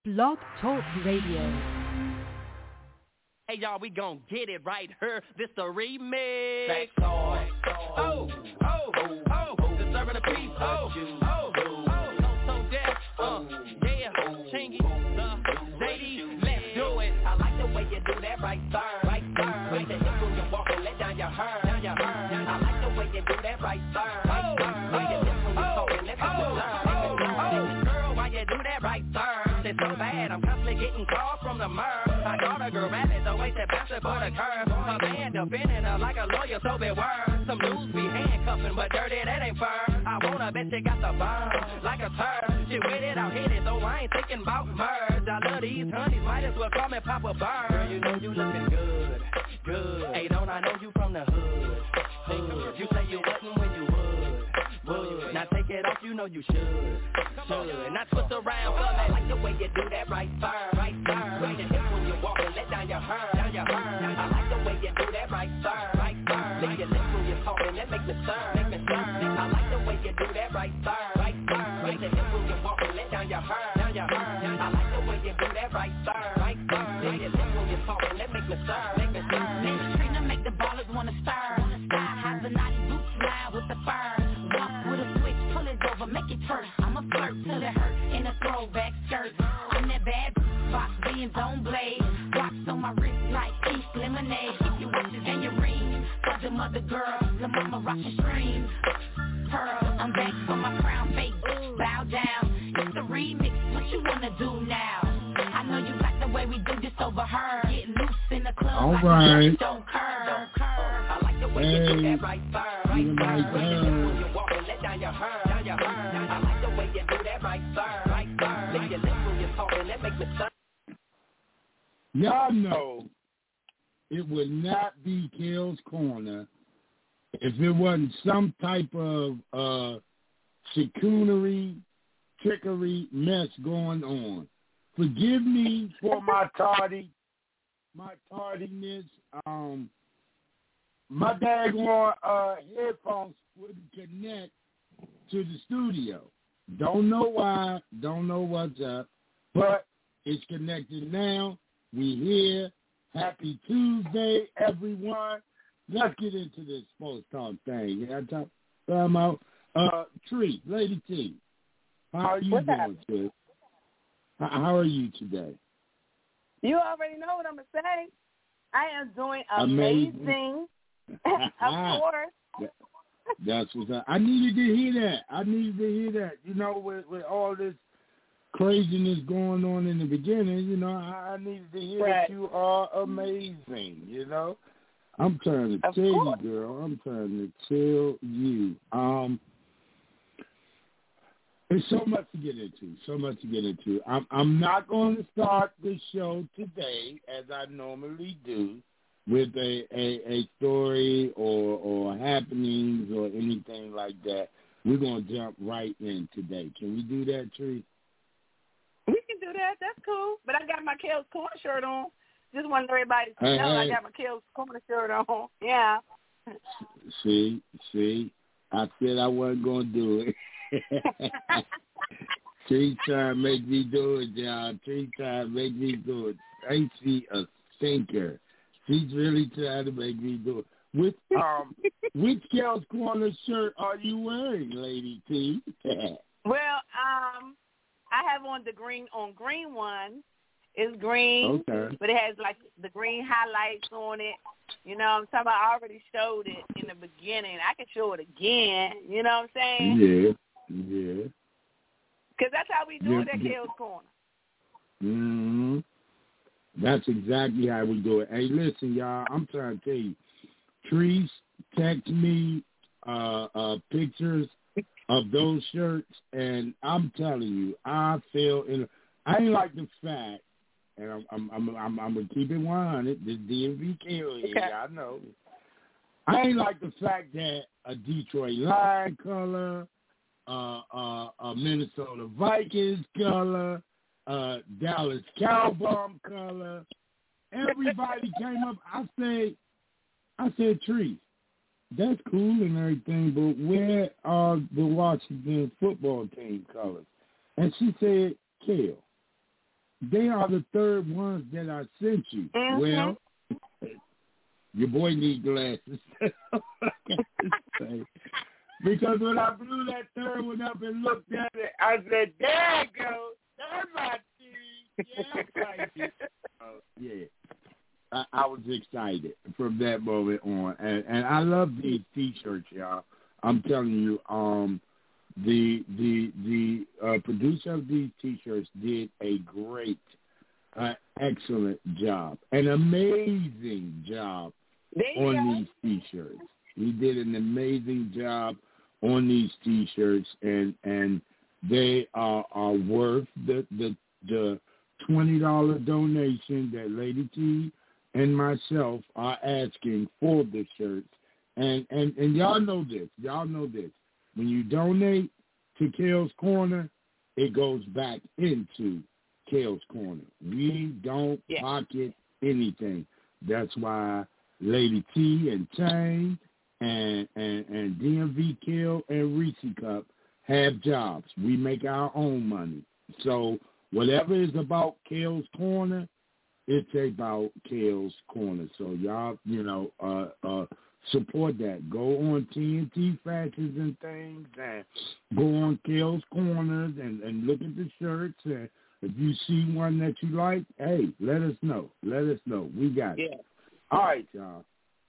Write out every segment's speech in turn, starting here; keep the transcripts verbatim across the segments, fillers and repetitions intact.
Blog Talk Radio. Hey y'all, we gon' get it right here. This the remix. Oh, oh, oh, oh, disturbing the peace. Oh, oh, oh, oh, so deaf. Uh, yeah, Chingy, the lady, let's do it. I like the way you do that right there, right there. Right there, when you walk and let down your hair, down your hair. I like the way you do that right there, right there. Right there, when you talk and let down your hair. Girl, why you do that right there? It's so bad, I'm constantly getting calls from the murder. I got a girl at it, the way that bounce it for the curve. A man defending her like a lawyer, so beware. Some dudes be handcuffing, but dirty, that ain't fair. I wanna bet you got the burn, like a turd. She with it, I'll hit it, so I ain't thinking about merge. I love these honeys, might as well call me Papa Bird. Girl, you know you looking good, good. Hey, don't I know you from the hood, hood. You say you wasn't when you would, would. Now take it off, you know you should, should. Now twist around for me, like the way you do that right there, right there. Right there, when you walk and let down your hair, down your hair. I like the way you do that right there, right there. Lick your lips when you're talking, that make me stir, make me stir. I like the way you do that right there, right there. Right there, when you walk and let down your hair, down your hair. I like the way you do that right there, right there. Lick your lips when you're talking, that make me stir, make me stir. Miss Trina make the ballers wanna stir. Sky has a naughty boots line with the fur. Walk with a switch, pull it over, make it turn. I'ma flirt till it hurts in a throwback skirt. I'm that bad box being on blade. Rocks on my wrist like peach lemonade. Keep your watches and your rings. For the mother girl, the mama rockin' stream. Pearl, I'm back for my crown fake. Bow down, it's the remix. What you wanna do now? I know you like the way we do this over her. Get loose in the club. All right. Don't curve, don't curve. I like the way hey. you do that right there, right there. Right there. When you walk and let down your hair, down your hair. I like the way you do that right there, right there. Lick your lips when you're talking, that make me stir. Y'all know it would not be Kale's Corner if it wasn't some type of uh, chicanery, trickery mess going on. Forgive me for my tardy, my tardiness. Um, my daggone uh, headphones wouldn't connect to the studio. Don't know why. Don't know what's up, but it's connected now. We here. Happy Tuesday, everyone. Let's get into this sports talk thing. Yeah, talk about uh, Tree, Lady T. How are you What's doing, Tree? How are you today? You already know what I'm going to say. I am doing amazing. amazing. Of course. That's what's up. I needed to hear that. I needed to hear that. You know, with, with all this craziness going on in the beginning, you know, I, I needed to hear right. that you are amazing, you know. I'm trying to of tell course. you, girl. I'm trying to tell you. Um, there's so much to get into, so much to get into. I'm, I'm not going to start the show today, as I normally do, with a, a, a story or, or happenings or anything like that. We're going to jump right in today. Can we do that, Tree? We can do that. That's cool. But I got my Kale's Corner shirt on. Just wanted everybody to hey, know hey. I got my Kale's Corner shirt on. Yeah. See, see, I said I wasn't going to do it. Tree trying to make me do it, y'all. Tree trying to make me do it. Tracy a stinker. She's really trying to make me do it. Which um, which Kale's Corner shirt are you wearing, Lady T? Well, um, I have on the green on green one. It's green, okay. but it has like the green highlights on it. You know what I'm talking about? I already showed it in the beginning. I can show it again. You know what I'm saying? Yeah, yeah. Because that's how we do yeah, it at yeah. Kale's Corner. Mm-hmm. That's exactly how we do it. Hey, listen, y'all, I'm trying to tell you, Trees text me uh, uh, pictures of those shirts, and I'm telling you, I feel in. A, I ain't like the fact, and I'm I'm I'm I'm, I'm gonna keep it one hundred. This D M V K here, Okay. I know. I ain't like the fact that a Detroit Lion color, uh, uh, a Minnesota Vikings color, uh, Dallas Cowboy color. Everybody came up. I said, I said, Tree, that's cool and everything, but where are the Washington football team colors? And she said, Kale. they are the third ones that I sent you. Mm-hmm. Well, your boy needs glasses. Because when I blew that third one up and looked at it, I said, there it goes. That's my team. Yeah, I like it. Uh, yeah. I, I was excited from that moment on. And, and I love these T-shirts, y'all. I'm telling you, um, the the the uh, producer of these T-shirts did a great, uh, excellent job, an amazing job on go. these T-shirts. He did an amazing job on these T-shirts, and and they are, are worth the the the twenty dollar donation that Lady T and myself are asking for the shirts. And, and and y'all know this. Y'all know this. When you donate to Kale's Corner, it goes back into Kale's Corner. We don't yeah. pocket anything. That's why Lady T and Chang and, and, and D M V Kale and Reese Cup have jobs. We make our own money. So whatever is about Kale's Corner, it's about Kale's Corner. So y'all, you know, uh, uh, support that. Go on T N T Fashions and things, and go on Kale's Corners and, and look at the shirts. And if you see one that you like, hey, let us know. Let us know. We got it. Yeah. All right, y'all.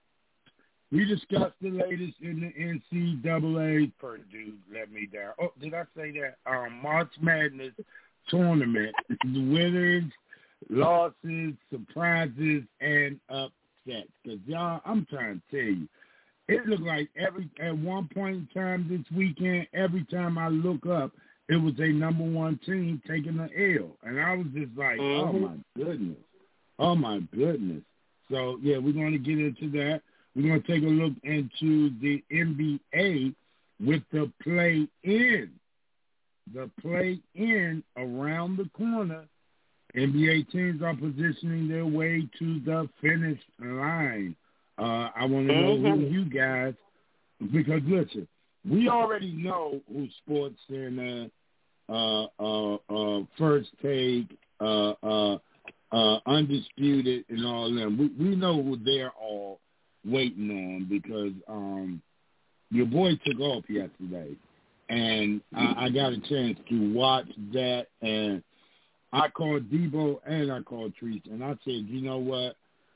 We discussed the latest in the N C double A. Purdue let me down. Oh, did I say that? Um, March Madness tournament. The winners, losses, surprises, and upsets. Because, y'all, I'm trying to tell you, it looked like every at one point in time this weekend, every time I look up, it was a number one team taking an L. And I was just like, mm-hmm. oh, my goodness. Oh, my goodness. So, yeah, we're going to get into that. We're going to take a look into the N B A with the play-in. The play-in around the corner. N B A teams are positioning their way to the finish line. Uh, I want to know mm-hmm. who you guys, because listen, we already know who Sports Center, uh, uh, uh, First Take, uh, uh, uh, Undisputed, and all them. We, we know who they're all waiting on because um, your boy took off yesterday, and I, I got a chance to watch that, and I called Debo and I called Treese, and I said, you know what?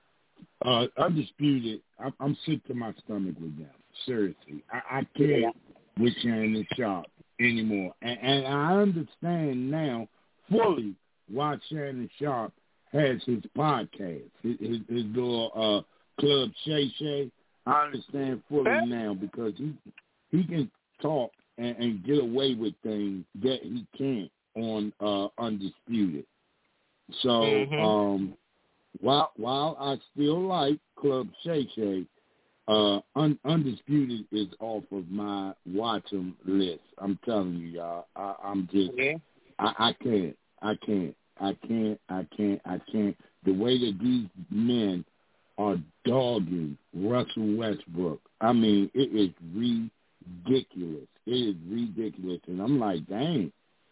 Uh, Undisputed, I'm, I'm sick to my stomach with them. Seriously. I, I can't yeah. with Shannon Sharp anymore. And, and I understand now fully why Shannon Sharp has his podcast, his, his, his little uh, Club Shay Shay. I understand fully now because he, he can talk and, and get away with things that he can't on uh, Undisputed. So mm-hmm. um, while while I still like Club Shay Shay, uh, un- Undisputed is off of my watch 'em list. I'm telling you, y'all. I, I'm just, yeah. I, I can't, I can't, I can't, I can't, I can't. The way that these men are dogging Russell Westbrook, I mean, it is ridiculous. It is ridiculous. And I'm like, dang.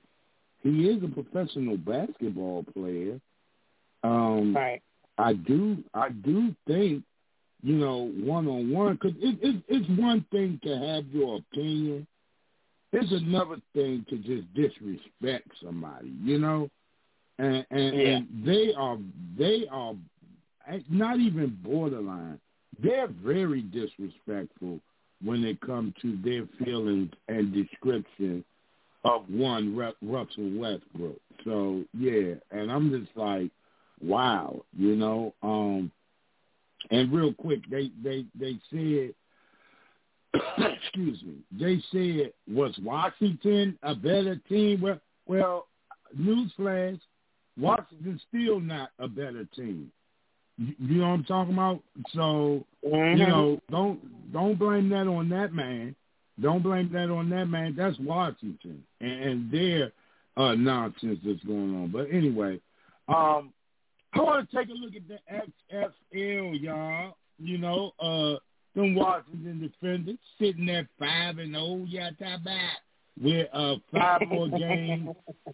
He is a professional basketball player. Um, right. I do, I do think, you know, one on one, because it, it, it's one thing to have your opinion. It's another thing to just disrespect somebody, you know. And and, yeah. and they are, they are not even borderline. They're very disrespectful when it comes to their feelings and description of one Russell Westbrook. So, yeah, and I'm just like, wow, you know. Um, and real quick, they, they, they said, excuse me, they said, was Washington a better team? Well, well, newsflash, Washington's still not a better team. You, you know what I'm talking about? So, mm-hmm. you know, don't don't blame that on that man. Don't blame that on that man. That's Washington and, and their uh, nonsense that's going on. But anyway, um, I want to take a look at the X F L, y'all. You know, uh, them Washington defenders sitting at five and oh, yata back with uh, five more games,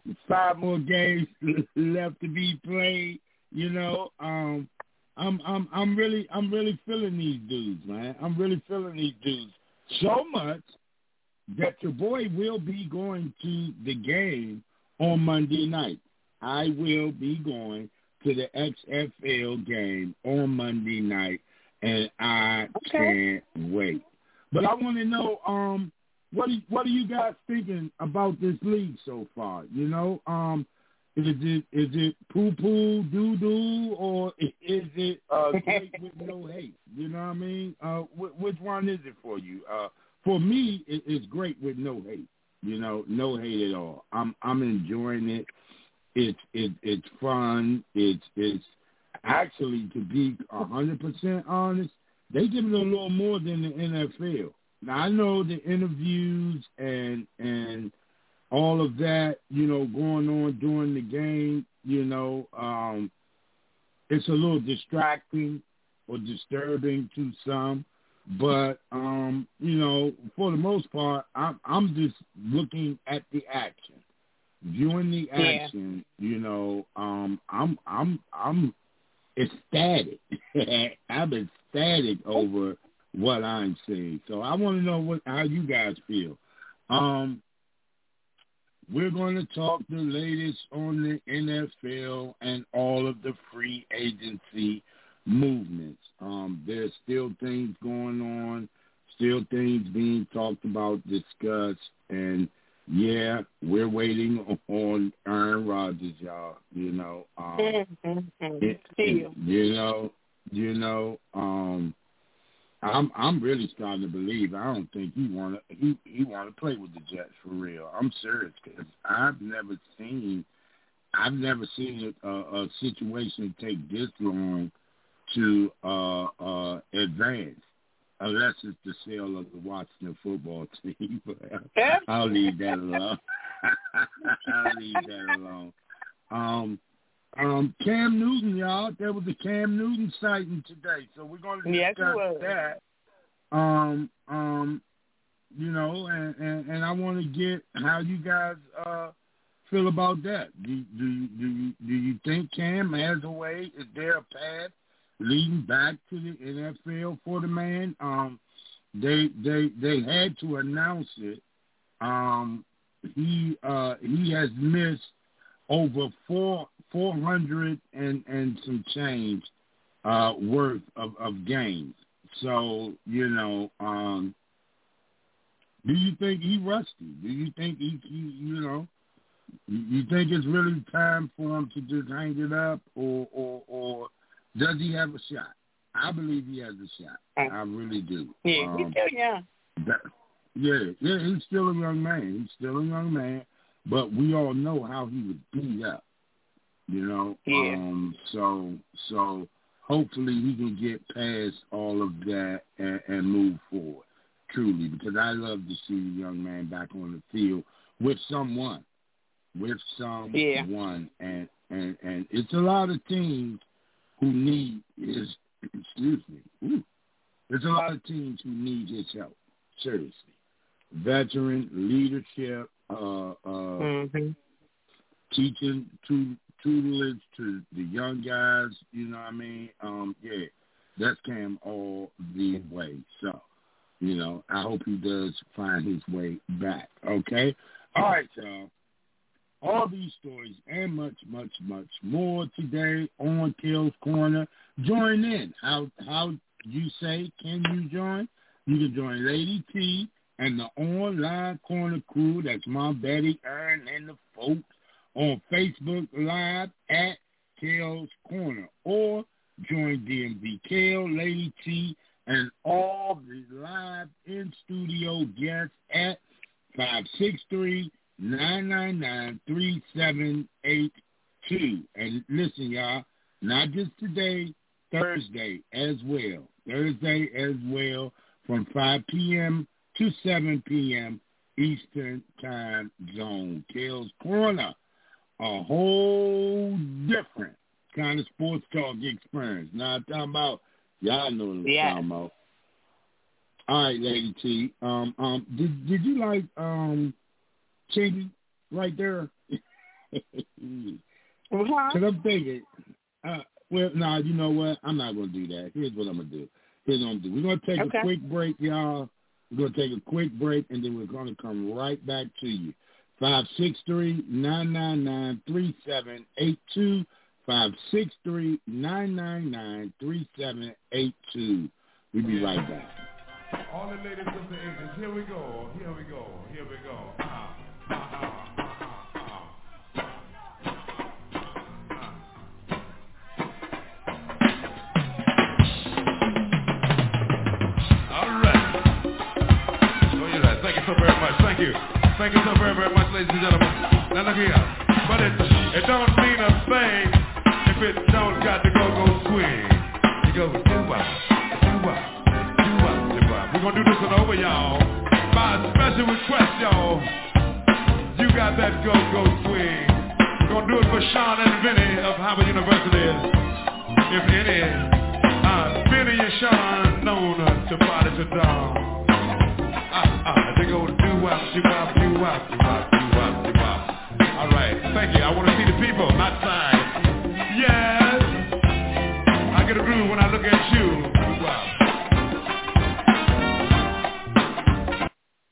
five more games left to be played. You know, um, I'm I'm I'm really I'm really feeling these dudes, man. I'm really feeling these dudes so much that your boy will be going to the game on Monday night. I will be going to the X F L game on Monday night, and I okay. can't wait. But I want to know, um, what are, what are you guys thinking about this league so far? You know, um, is it is it poo poo doo doo, or is it uh, great with no hate? You know what I mean? Uh, wh- which one is it for you? Uh, for me, it, it's great with no hate. You know, no hate at all. I'm I'm enjoying it. It's it, it's fun. It's it's actually, to be a hundred percent honest, they give it a little more than the N F L. Now I know the interviews and and all of that, you know, going on during the game, you know, um, it's a little distracting or disturbing to some. But, um, you know, for the most part, I'm, I'm just looking at the action, viewing the action. Yeah. You know, um, I'm, I'm, I'm ecstatic. I'm ecstatic over what I'm seeing. So I want to know what how you guys feel. Um, we're going to talk the latest on the N F L and all of the free agency movements. Um, there's still things going on, still things being talked about, discussed, and yeah, we're waiting on Aaron Rodgers, y'all. You know, um, it, it, you know, you know, um, I'm I'm really starting to believe. I don't think he want to he he want to play with the Jets for real. I'm serious because I've never seen I've never seen a, a situation take this long to uh, uh, advance, unless it's the sale of the Washington football team. I'll leave that alone. I'll leave that alone. Um, um, Cam Newton, y'all. There was a Cam Newton sighting today, so we're going to discuss yes, that. Um, um, you know, and, and, and I want to get how you guys uh, feel about that. Do do you, do you do you think Cam has a way? Is there a path leading back to the N F L for the man? Um, they they they had to announce it. Um, he uh, he has missed over four four hundred and, and some change uh, worth of, of games. So, you know, um, do you think he rusty? Do you think he, he you know, you think it's really time for him to just hang it up, or or, or does he have a shot? I believe he has a shot. I really do. Yeah, um, he's still young. That, yeah, yeah, he's still a young man. He's still a young man. But we all know how he was beat up, you know. Yeah. Um, so, so hopefully he can get past all of that and, and move forward, truly, because I love to see the young man back on the field with someone, with someone, yeah. and, and and it's a lot of teams who need his. Excuse me. Ooh, there's a lot of teams who need his help. Seriously, veteran leadership. Uh, uh, mm-hmm. Teaching tu- tutelage to the young guys, you know what I mean? Um, yeah, that's Cam all the way. So, you know, I hope he does find his way back, okay? All right, y'all. All these stories and much, much, much more today on Kale's Corner. Join in. How, how you say, can you join? You can join Lady T and the Online Corner crew. That's Mom, Betty, Aaron, and the folks on Facebook Live at Kale's Corner. Or join D M V Kale, Lady T, and all the live in-studio guests at five six three, nine nine nine, three seven eight two. And listen, y'all, not just today, Thursday as well. Thursday as well from five p.m. to seven p.m. Eastern Time Zone. Kale's Corner, a whole different kind of sports talk experience. Now I'm talking about, y'all know what I'm yeah. talking about. All right, Lady T. Um, um, did did you like um, Chingy right there? Because I'm thinking, uh, well, no, nah, you know what? I'm not going to do that. Here's what I'm going to do. Here's what I'm going to do. We're going to take okay. a quick break, y'all. We're going to take a quick break, and then we're going to come right back to you. five six three, nine nine nine, three seven eight two. five six three, nine nine nine, three seven eight two. We'll be right back. All the ladies of the ages, here we go, here we go, here we go. Uh, uh, uh, uh, uh, uh. All right. Oh, you're right. Thank you so very much. Thank you. Thank you so very, very much, ladies and gentlemen. Now look here. But it, it don't mean a thing if it don't got the go-go swing. You go do-wop, do-wop, do-wop, do-wop. We're going to do this one over, y'all. By a special request, y'all. You got that go-go swing. We're going to do it for Sean and Vinny of Howard University. If any, uh, Vinny and Sean known uh, to body to dawn. Uh, uh, they go do-wop, do-wop, do-wop, do-wop, do-wop, do-wop. All right, thank you. I want to see the people, not signs. Yes, I get a groove when I look at you. Wow.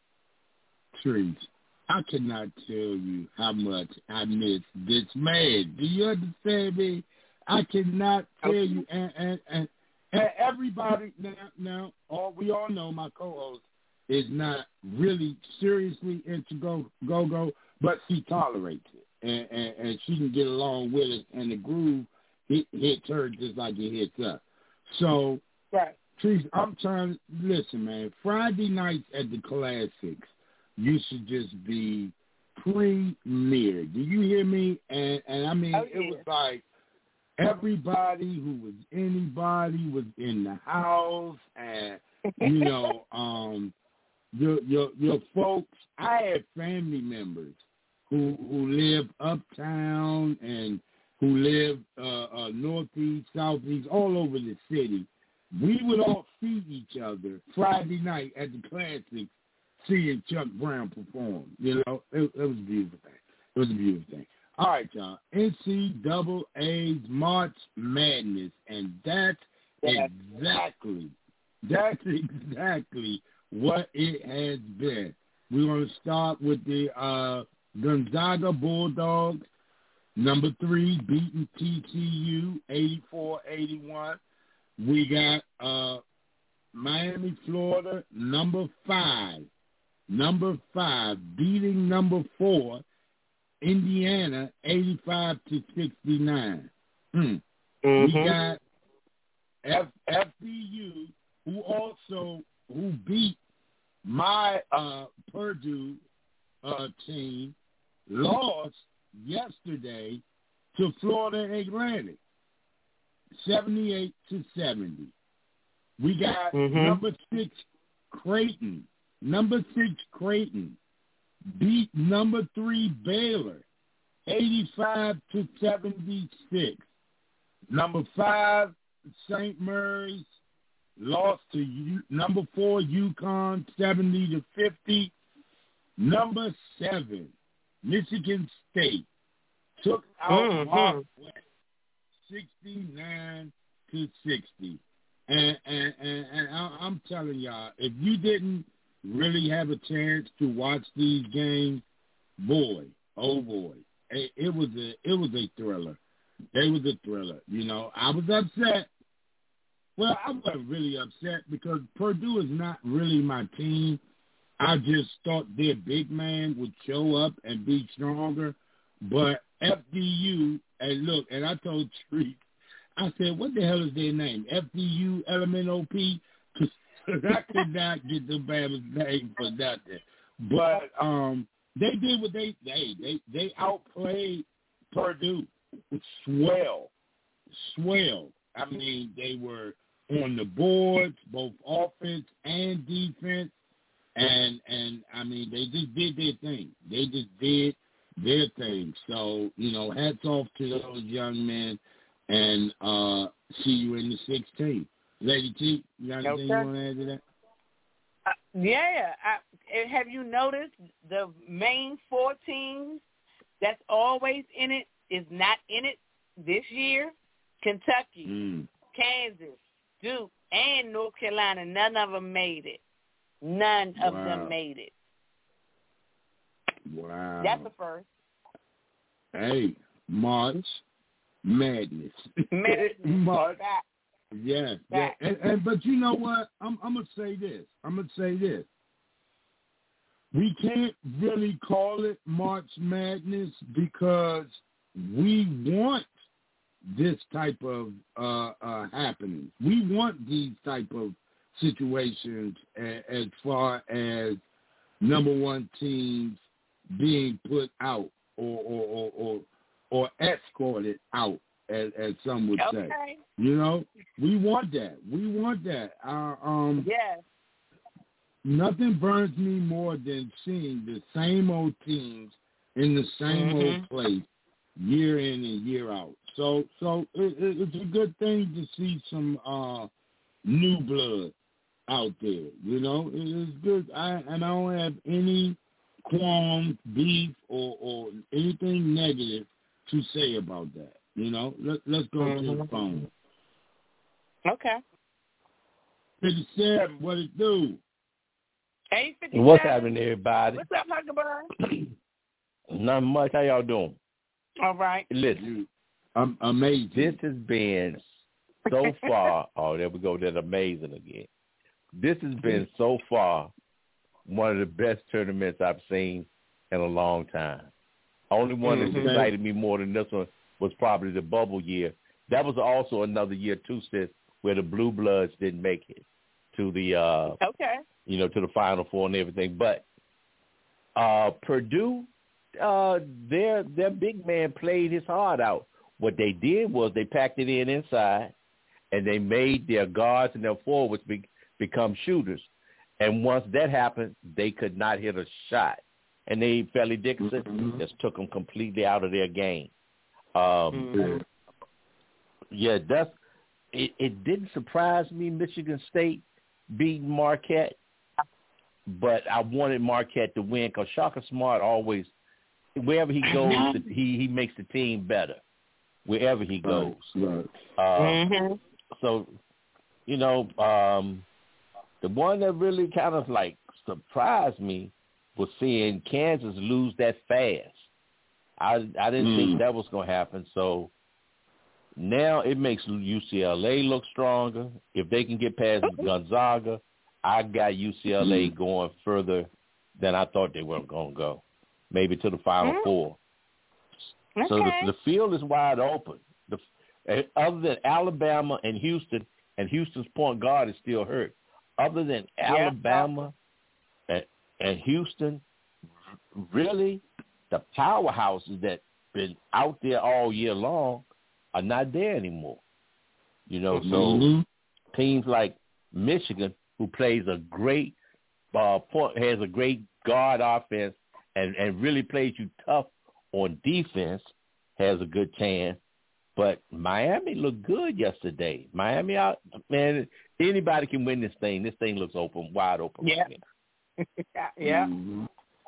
Trees, I cannot tell you how much I miss this man. Do you understand me? I cannot tell you. And, and, and, and everybody now, now, all we all know my co-host is not really seriously into go go go, but she tolerates it. And, and, and she can get along with it, and the groove hit, hits her just like it hits us. So, right. Trees, I'm trying to listen, man. Friday nights at the Classics, you should just be premier. Do you hear me? And and I mean, oh, yeah. It was like everybody who was anybody was in the house, and you know, um, your your your folks. I had family members who who live uptown and who live uh, uh, northeast, southeast, all over the city. We would all see each other Friday night at the Classics, seeing Chuck Brown perform. You know, it, it was a beautiful thing. It was a beautiful thing. All right, y'all. N C double A's March Madness, and that's yeah. exactly, that's exactly what it has been. We're going to start with the uh, Gonzaga Bulldogs, number three, beating T C U eighty-four eighty-one. We got uh, Miami, Florida, number five, number five, beating number four, Indiana, eighty-five to sixty-nine. Mm. Mm-hmm. We got F- FDU, who also who beat my uh, Purdue uh, team, lost yesterday to Florida Atlantic, seventy-eight to seventy. We got mm-hmm. number six Creighton, number six Creighton beat number three Baylor, eighty-five to seventy-six. Number five Saint Mary's lost to U- number four UConn, seventy to fifty. Number seven Michigan State took out mm-hmm. Northwest, sixty-nine to sixty. And, and, and, and I'm telling y'all, if you didn't really have a chance to watch these games, boy, oh boy, it, it was a it was a thriller. It was a thriller. You know, I was upset. Well, I wasn't really upset because Purdue is not really my team. I just thought their big man would show up and be stronger. But F D U, and look, and I told Treat, I said, what the hell is their name? F D U L M N O P? Because I could not get the Bama's name for nothing. But um, they did what they they they they outplayed Purdue. Swell, swell. I mean, they were on the boards, both offense and defense, and and I mean, they just did their thing. They just did their thing. So you know, hats off to those young men. And uh, see you in the sixteen. Lady T, you got anything okay. you want to add to that? Uh, yeah. I, have you noticed the main four teams that's always in it is not in it this year. Kentucky, Mm. Kansas, Duke, and North Carolina, none of them made it. None of Wow. them made it. Wow. That's the first. Hey, March Madness. Madness. March. Back. Yeah, yeah. Back. And, and but you know what? I'm I'm gonna say this. I'm gonna say this. We can't really call it March Madness because we want this type of uh, uh, happening. We want these type of situations a, as far as number one teams being put out or or or, or, or escorted out, as, as some would Okay. say. You know, we want that. We want that. Uh, um, Yes. Nothing burns me more than seeing the same old teams in the same Mhm. old place year in and year out. So, so it, it, it's a good thing to see some uh, new blood out there. You know, it is good. I and I don't have any qualms, beef, or, or anything negative to say about that. You know, Let, let's go Mhm. to the phone. Okay. fifty-seven, what it do? eight fifty-seven. What's happening, everybody? What's up, Huckleberry? Not much. How y'all doing? All right. Listen, Um, amazing. this has been so far. Oh, there we go. That amazing again. This has been so far one of the best tournaments I've seen in a long time. Only one Mhm. that excited me more than this one was probably the bubble year. That was also another year too, sis, where the Blue Bloods didn't make it to the uh, Okay. you know, to the Final Four and everything. But uh, Purdue, uh, their their big man played his heart out. What they did was they packed it in inside, and they made their guards and their forwards be, become shooters. And once that happened, they could not hit a shot. And they, Felly Dickinson, Mhm. just took them completely out of their game. Um, Mhm. Yeah, that's it, it didn't surprise me, Michigan State beating Marquette, but I wanted Marquette to win because Shaka Smart always, wherever he goes, he, he makes the team better, wherever he goes. Right. Uh, Mhm. So, you know, um, the one that really kind of like surprised me was seeing Kansas lose that fast. I I didn't Mm. think that was going to happen. So now it makes U C L A look stronger. If they can get past Gonzaga, I got U C L A Mm. going further than I thought they were going to go, maybe to the Final Mm. Four. Okay. So the, the field is wide open. The, other than Alabama and Houston, and Houston's point guard is still hurt. Other than Yeah. Alabama and, and Houston, really, the powerhouses that been out there all year long are not there anymore. You know, so Mhm. teams like Michigan, who plays a great uh, point, has a great guard offense, and, and really plays you tough on defense, has a good chance. But Miami looked good yesterday. Miami out, man. Anybody can win this thing. This thing looks open, wide open. Yeah. Right Yeah. Mhm.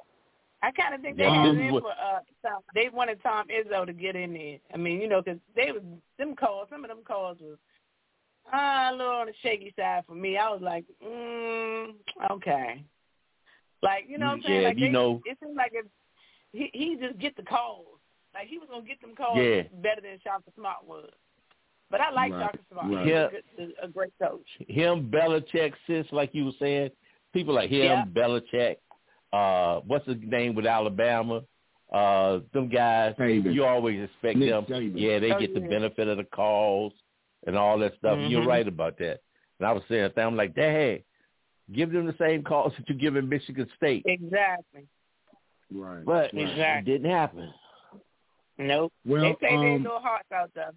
I kind of think they Yeah, got this in is what- for uh, Tom. They wanted Tom Izzo to get in there. I mean, you know, because they was them calls. Some of them calls was uh, a little on the shaky side for me. I was like, mm, okay, like you know what I'm saying? Yeah, like you they, know- it seemed like if he he just get the calls. Like he was gonna get them calls Yeah. better than Shaka Smart was. But I like Right. Shaka Smart. Right. He's Yeah. a, good, a great coach. Him, Belichick, sis, like you were saying. People like him, Yeah. Belichick. Uh, what's his name with Alabama? Uh, them guys, Saban. you always expect Nick them. Saban. Yeah, they Oh, get the yeah. benefit of the calls and all that stuff. Mhm. You're right about that. And I was saying, I'm like, hey, give them the same calls that you give in Michigan State. Exactly. Right. But right. Exactly. it didn't happen. Nope. Well, they say they um, little hearts out there.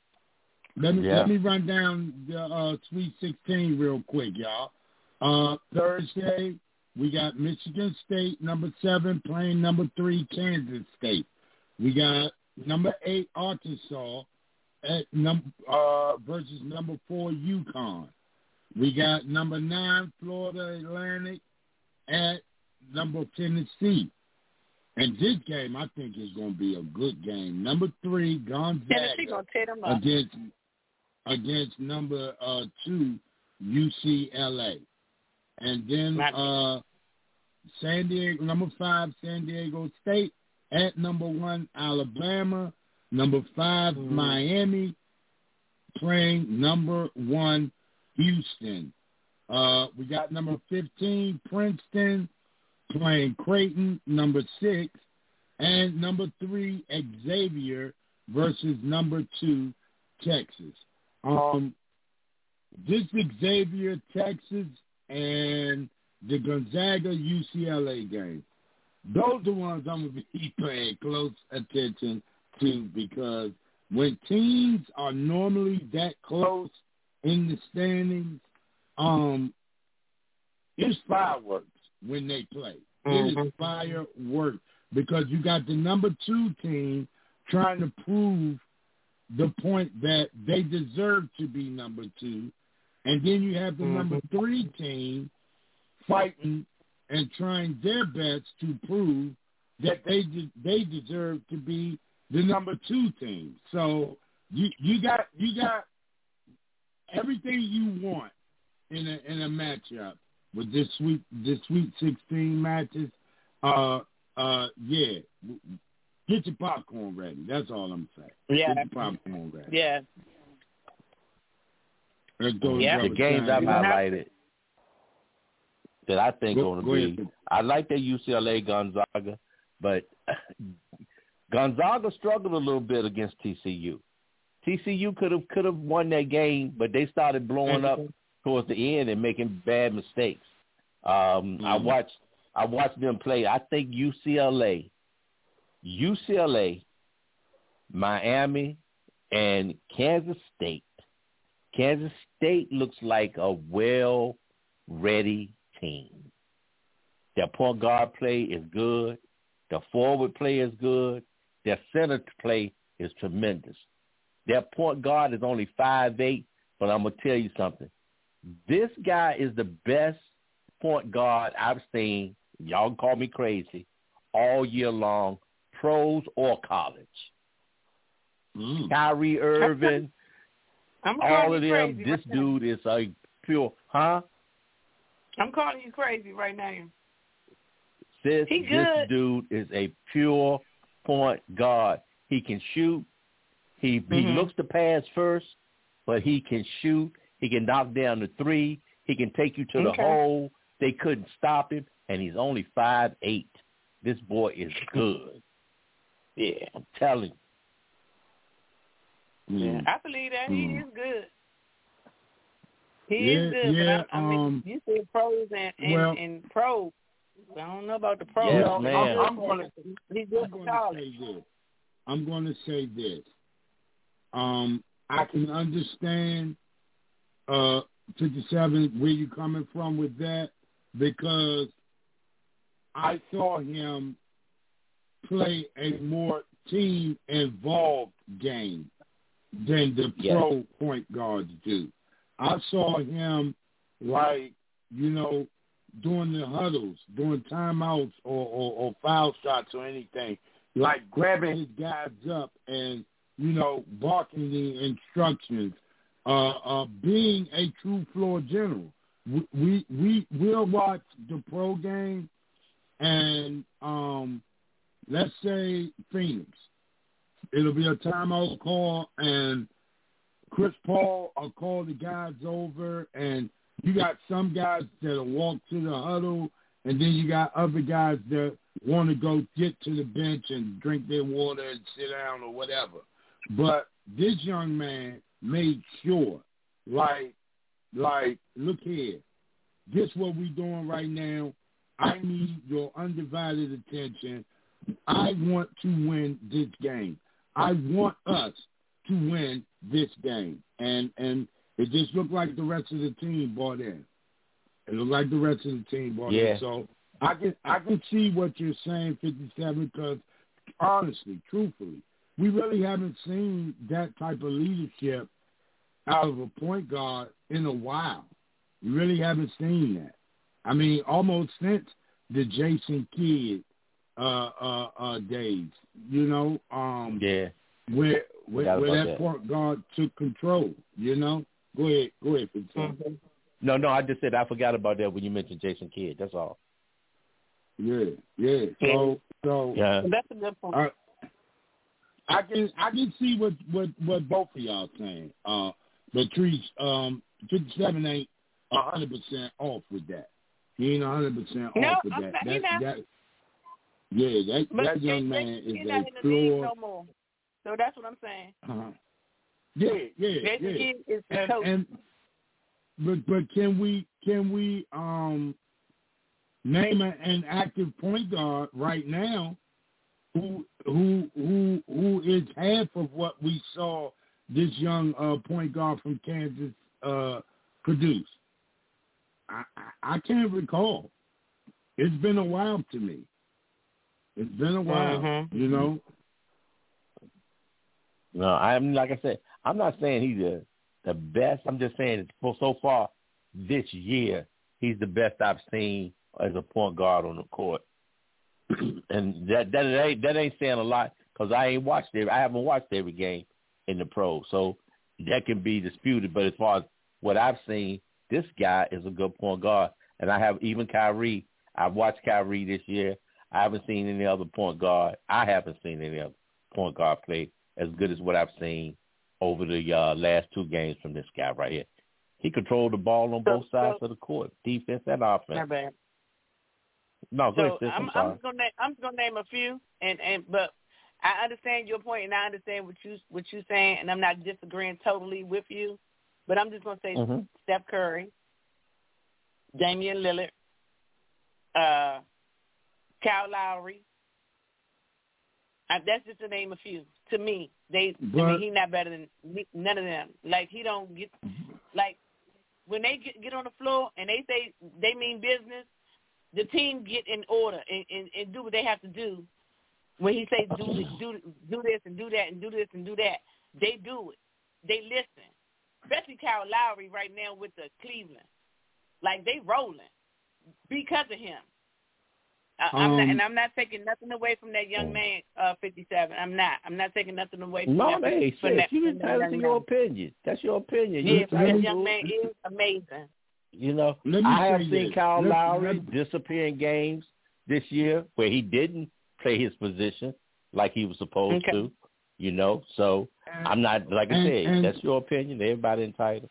Let me Yeah. let me run down the uh, Sweet sixteen real quick, y'all. Uh, Thursday, we got Michigan State, number seven, playing number three, Kansas State. We got number eight, Arkansas, at num- uh, versus number four, UConn. We got number nine, Florida Atlantic, at number Tennessee. And this game, I think, is going to be a good game. Number three, Gonzaga Tennessee gonna tear them up. against against number uh, two, U C L A, and then uh, San Diego, number five, San Diego State at number one, Alabama, number five, mm-hmm. Miami, playing number one, Houston. Uh, we got number fifteen, Princeton, playing Creighton, number six, and number three, Xavier versus number two, Texas. Um, this Xavier, Texas, and the Gonzaga U C L A game, those are the ones I'm going to be paying close attention to, because when teams are normally that close in the standings, um, it's fireworks when they play. Mm-hmm. It is fireworks because you got the number two team trying to prove the point that they deserve to be number two, and then you have the mm-hmm. number three team fighting and trying their best to prove that they de- they deserve to be the number two team. So you you got you got everything you want in a in a matchup with this sweet this sweet sixteen matches. Uh uh yeah. Get your popcorn ready. That's all I'm saying. Yeah. Get your popcorn ready. Yeah. Yeah. The games I've highlighted that I think go, going go to be, ahead. I like the U C L A Gonzaga, but Gonzaga struggled a little bit against T C U. T C U could have could have won that game, but they started blowing up towards the end and making bad mistakes. Um, mm-hmm. I watched I watched them play. I think U C L A, U C L A, Miami, and Kansas State. Kansas State looks like a well-ready team. Their point guard play is good. Their forward play is good. Their center play is tremendous. Their point guard is only five eight, but I'm going to tell you something. This guy is the best point guard I've seen, y'all can call me crazy, all year long, pros or college. Mm. Kyrie Irving, I'm all of them, this right dude now. Is a pure, huh? I'm calling you crazy right now. This, this dude is a pure point guard. He can shoot. He mm-hmm. he looks to pass first, but he can shoot. He can knock down the three. He can take you to okay. the hole. They couldn't stop him, and he's only five eight. This boy is good. Yeah, I'm telling you. Yeah, I believe that. Mm. He is good. He yeah, is good. Yeah, but I, I mean, um, you said pros and, and, well, and pros. I don't know about the pros. Yes, well, man. I'm, I'm going to He's good for college. say this. I'm going to say this. Um, I can understand uh, fifty-seven where you're coming from with that, because I saw him play a more team-involved game than the yes. pro point guards do. I saw him, like, you know, doing the huddles, doing timeouts or, or, or foul shots or anything, like grabbing his guys up and, you know, barking the instructions, uh, uh, being a true floor general. We, we, we will watch the pro game, and um, let's say Phoenix. It'll be a timeout call, and Chris Paul will call the guys over, and you got some guys that'll walk to the huddle, and then you got other guys that want to go get to the bench and drink their water and sit down or whatever. But this young man made sure, like, like, look here, this what we doing right now. I need your undivided attention. I want to win this game. I want us to win this game. And and it just looked like the rest of the team bought in. It looked like the rest of the team bought yeah. in. So I can I can see what you're saying, fifty-seven, because honestly, truthfully, we really haven't seen that type of leadership out of a point guard in a while. We really haven't seen that. I mean, almost since the Jason Kidd uh, uh, uh, days. You know, um, yeah, where where, where that that. point guard took control. You know, go ahead, go ahead, mm-hmm. No, no, I just said I forgot about that when you mentioned Jason Kidd. That's all. Yeah, yeah. So, so yeah, that's a good point. Uh, I can I can see what, what, what both of y'all saying. Uh, but Trees, um, fifty-seven ain't a hundred percent off with that. He ain't a hundred percent no, off with I'm that. not, that, not. that yeah, that but that young they, man they, is he's a not in the floor. league no more. So that's what I'm saying. Uh-huh. Yeah, yeah, Jason yeah. Kidd is the and, coach. and but but can we can we um name a, an active point guard right now who who who who is half of what we saw this young uh, point guard from Kansas uh, produce? I, I I can't recall. It's been a while to me. It's been a while, mm-hmm. you know. No, I'm like I said. I'm not saying he's the the best. I'm just saying for so far this year, he's the best I've seen as a point guard on the court. And that that ain't that ain't saying a lot because I ain't watched every, I haven't watched every game in the pros, so that can be disputed. But as far as what I've seen, this guy is a good point guard, and I have even Kyrie. I've watched Kyrie this year. I haven't seen any other point guard. I haven't seen any other point guard play as good as what I've seen over the uh, last two games from this guy right here. He controlled the ball on both so, sides so, of the court, defense and offense. Not bad. No, go so ahead, sis. I'm, I'm, sorry. I'm just gonna name, I'm just gonna name a few, and, and but I understand your point, and I understand what you what you saying, and I'm not disagreeing totally with you, but I'm just gonna say mm-hmm. Steph Curry, Damian Lillard, uh, Kyle Lowry. I, that's just to name a few. To me, they But, I mean, he's not better than none of them. Like he don't get like when they get get on the floor and they say they mean business. The team get in order and, and, and do what they have to do. When he says do do do this and do that and do this and do that, they do it. They listen. Especially Kyle Lowry right now with the Cleveland, like they rolling because of him. I, I'm um, not, and I'm not taking nothing away from that young man, uh, fifty-seven. I'm not. I'm not taking nothing away from no, that. Hey, from that, you from that entitled to your opinion. That's your opinion. Yeah, you that young man is amazing. You know, Let me I have say seen this. Kyle Let- Lowry let- disappear in games this year where he didn't play his position like he was supposed Okay. to. You know, so and, I'm not, like I and, said, and, that's your opinion. Everybody entitled.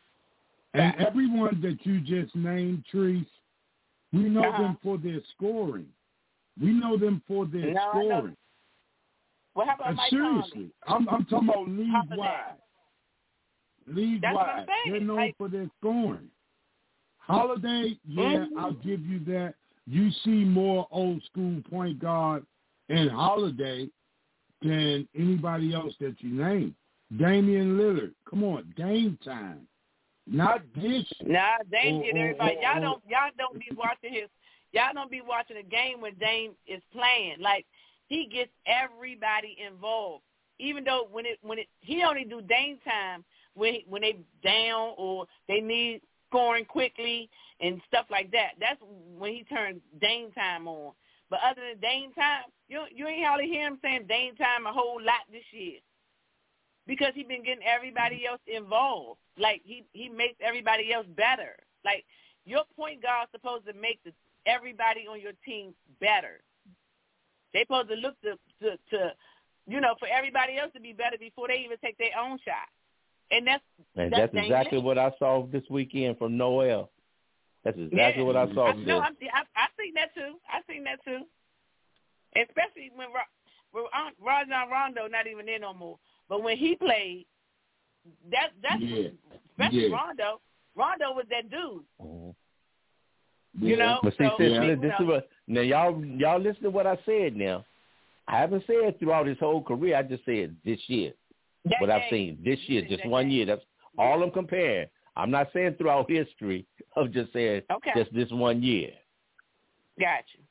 And everyone that you just named, Trees, we know uh-huh. them for their scoring. We know them for their no, scoring. Well, how about uh, Mike seriously, I'm, I'm talking about league wide. League That's what I'm wide, saying. they're known Like, for their scoring. Holiday, yeah, mm-hmm. I'll give you that. You see more old school point guard in Holiday than anybody else that you name. Damian Lillard, come on, Dame time, not this. Nah, Dame or, get or, everybody. Y'all or, don't. Y'all don't be watching his. Y'all don't be watching a game when Dame is playing. Like he gets everybody involved. Even though when it when it he only do Dame time when when they down or they need scoring quickly and stuff like that. That's when he turns Dame time on. But other than Dame time, you you ain't hardly hear him saying Dame time a whole lot this year because he been getting everybody else involved. Like he he makes everybody else better. Like your point guard's supposed to make the, everybody on your team better. They supposed to look to, to to you know for everybody else to be better before they even take their own shot. And that's And that's, that's exactly what I saw this weekend from Noel. That's exactly yeah. what I saw. I, no, I, I I seen that too. I seen that too. Especially when when Rajon Rondo not even there no more. But when he played, that that's yeah. especially yeah. Rondo. Rondo was that dude. Mm-hmm. You know. But see, so, sis, yeah. this is what now y'all y'all listen to what I said. Now I haven't said throughout his whole career. I just said this year. That what game. I've seen this year, just that one game. year. That's all I'm comparing. I'm not saying throughout history. I'm just saying okay. just this one year. Got you.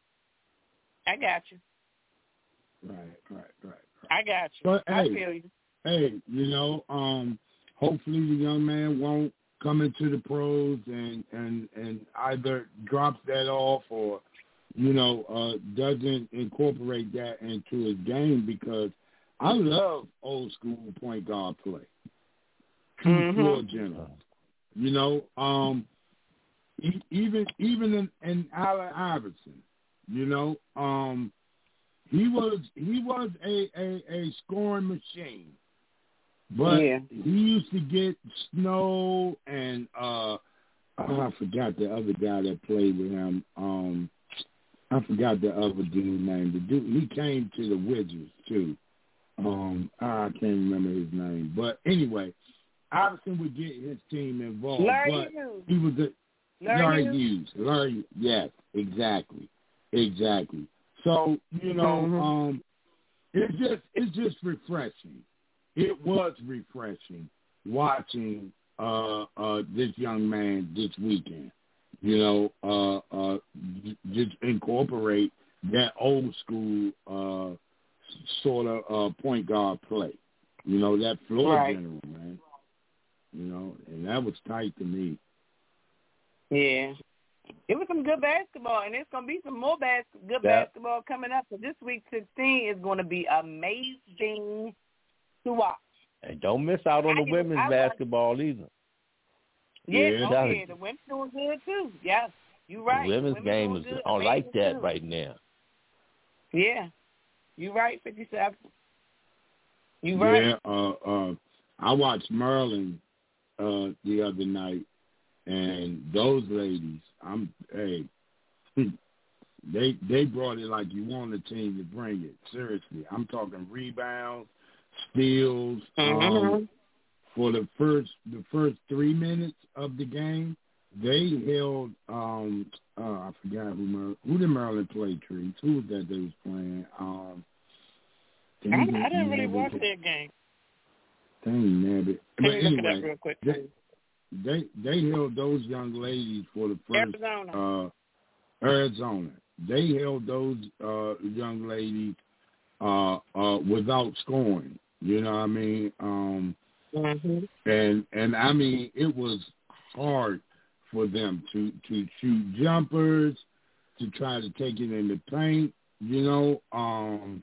I got you. Right, right, right. right. I got you. But, I hey, feel you. Hey, you know, um, hopefully the young man won't come into the pros and, and, and either drops that off or, you know, uh, doesn't incorporate that into his game because I love old school point guard play. Mm-hmm. Floor general. You know, um, e- even even in, in Allen Iverson, you know, um, he was he was a, a, a scoring machine. But yeah. he used to get Snow and uh, oh, I forgot the other guy that played with him. Um, I forgot the other dude's name. The dude he came to the Wizards too. Um, I can't remember his name. But anyway, Iverson would get his team involved. Larry but Hughes. he was a Larry, Larry Hughes. Hughes. Larry, yes, exactly, exactly. So you know, Mm-hmm. um, it's just it's just refreshing. It was refreshing watching uh, uh, this young man this weekend. You know, uh, uh, just incorporate that old school uh, sort of uh, point guard play. You know, that floor Right. general, man. You know, and that was tight to me. Yeah. It was some good basketball, and there's going to be some more bas- good Yeah. basketball coming up. So this week sixteen is going to be amazing to watch. And don't miss out on I the get- women's I like- basketball either. Yeah, Yeah. oh yeah, the women's doing good too. Yes, you're right. The women's The game doing is good. on like Amazing, that too. right now. Yeah, you're right, fifty-seven. You Yeah, right. uh, uh, I watched Maryland uh, the other night, and those ladies, I'm hey, they they brought it like you want a team to bring it. Seriously, I'm talking rebounds, steals. Mm-hmm. Um, for the first the first three minutes of the game, they held. Um, uh, I forgot who Mar- who did Maryland play. Trees. Who was that they was playing? Um, I, I didn't really watch that game. Dang, man. But, but Let me look it anyway, up real quick. they, they they held those young ladies for the first Arizona. uh, Arizona. They held those uh, young ladies uh, uh, without scoring. You know what I mean? Um, Mm-hmm. and and I mean it was hard for them to to shoot jumpers, to try to take it in the paint. You know, um,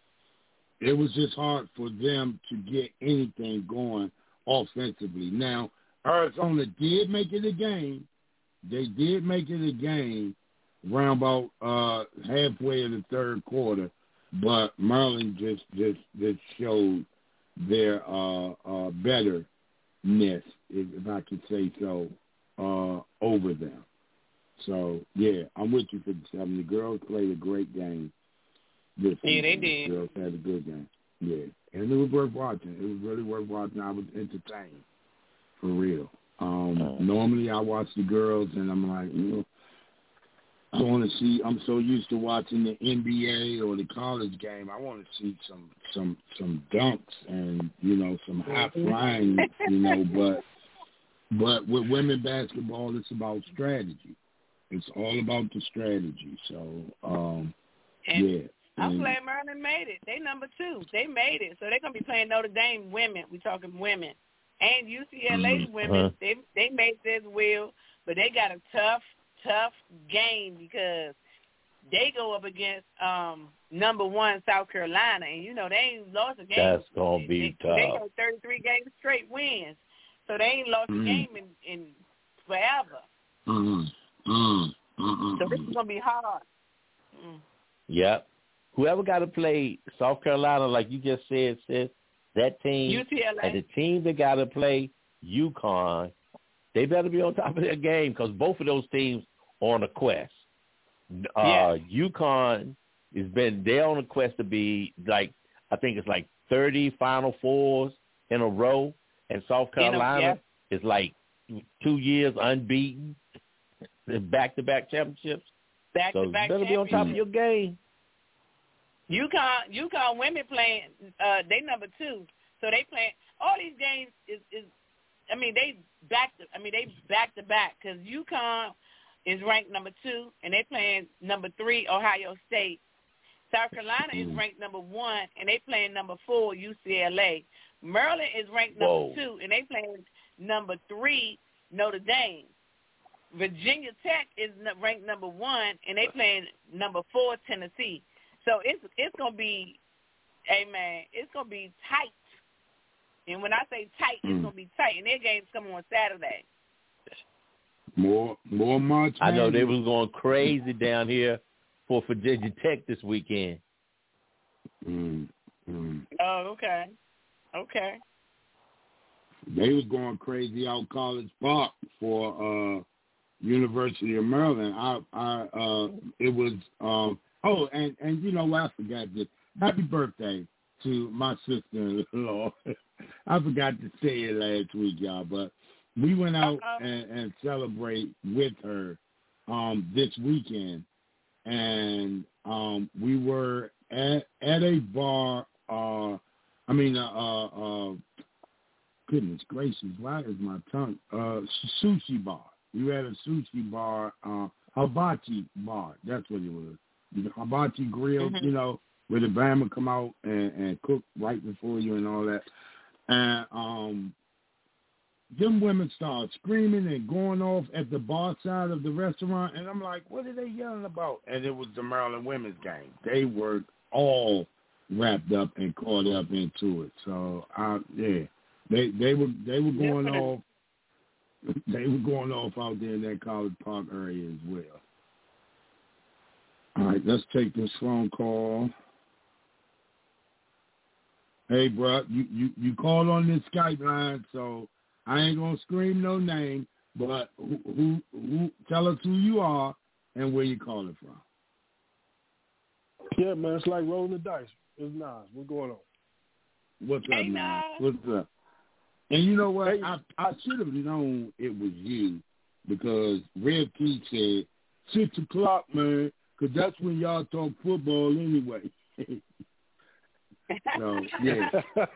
it was just hard for them to get anything going offensively. Now, Arizona did make it a game. They did make it a game round about uh, halfway in the third quarter, but Maryland just just just showed their uh, uh, betterness, if, if I could say so, uh, over them. So, yeah, I'm with you, fifty-seven. The girls played a great game this Yeah, they season. did. The girls had a good game. Yeah, and it was worth watching. It was really worth watching. I was entertained, for real. Um, normally I watch the girls, and I'm like, you know, I want to see. I'm so used to watching the N B A or the college game. I want to see some some some dunks and you know some high flying. You know, but but with women basketball, it's about strategy. It's all about the strategy. So um, And yeah. I'm and, glad Maryland made it. They number two. They made it. So they're gonna be playing Notre Dame women. We talking women. And U C L A Mhm. women, Uh-huh. they they made this well, but they got a tough, tough game because they go up against um number one South Carolina, and you know they ain't lost a game. That's gonna be they, tough. They got thirty-three games straight wins, so they ain't lost Mhm. a game in, in forever. mm, mm, mm, So this is mm, gonna be hard. Mm. Yep. Whoever got to play South Carolina, like you just said, sis, that team U C L A. and the team that got to play UConn, they better be on top of their game because both of those teams are on a quest. Uh, UConn has been they're on a quest to be like I think it's like thirty Final Fours in a row, and South You know, Carolina is like two years unbeaten, back to back championships. Back So to you back better be on top of your game. UConn, UConn women playing, uh, they number two. So they playing, all these games is, is I mean, they back to, I mean, they back to back because UConn is ranked number two and they playing number three, Ohio State. South Carolina is ranked number one and they playing number four, U C L A. Maryland is ranked number Whoa. two and they playing number three, Notre Dame. Virginia Tech is ranked number one, and they playing number four Tennessee. So it's it's gonna be, hey man, it's gonna be tight. And when I say tight, it's mm. gonna be tight. And their games come on Saturday. More more March. I know they was going crazy down here for Virginia Tech this weekend. Mm. Mm. Oh, okay, okay. They was going crazy out College Park for uh, University of Maryland. I, I, uh, it was. Um, oh, and and you know what? I forgot this. Happy birthday to my sister-in-law. I forgot to say it last week, y'all, but we went out and, and celebrate with her um, this weekend, and um, we were at at a bar. Uh, I mean, uh, uh, uh, goodness gracious, why is my tongue? Uh, sushi bar. We were at a sushi bar, uh, hibachi bar. That's what it was. The hibachi grill, mm-hmm. you know, where the bama come out and, and cook right before you and all that. And um, them women started screaming and going off at the bar side of the restaurant. And I'm like, what are they yelling about? And it was the Maryland women's game. They were all wrapped up and caught up into it. So, uh, yeah, they they were they were going yeah, off. They were going off out there in that College Park area as well. All right, let's take this phone call. Hey, bro, you, you, you called on this Skype line, so I ain't gonna scream no name, but who, who who tell us who you are and where you calling from. Yeah, man, it's like rolling the dice. It's Nas. What's going on? What's up, hey, man? What's up? And you know what? Hey. I I should have known it was you because Red Key said six o'clock, man, because that's when y'all talk football anyway. So yeah,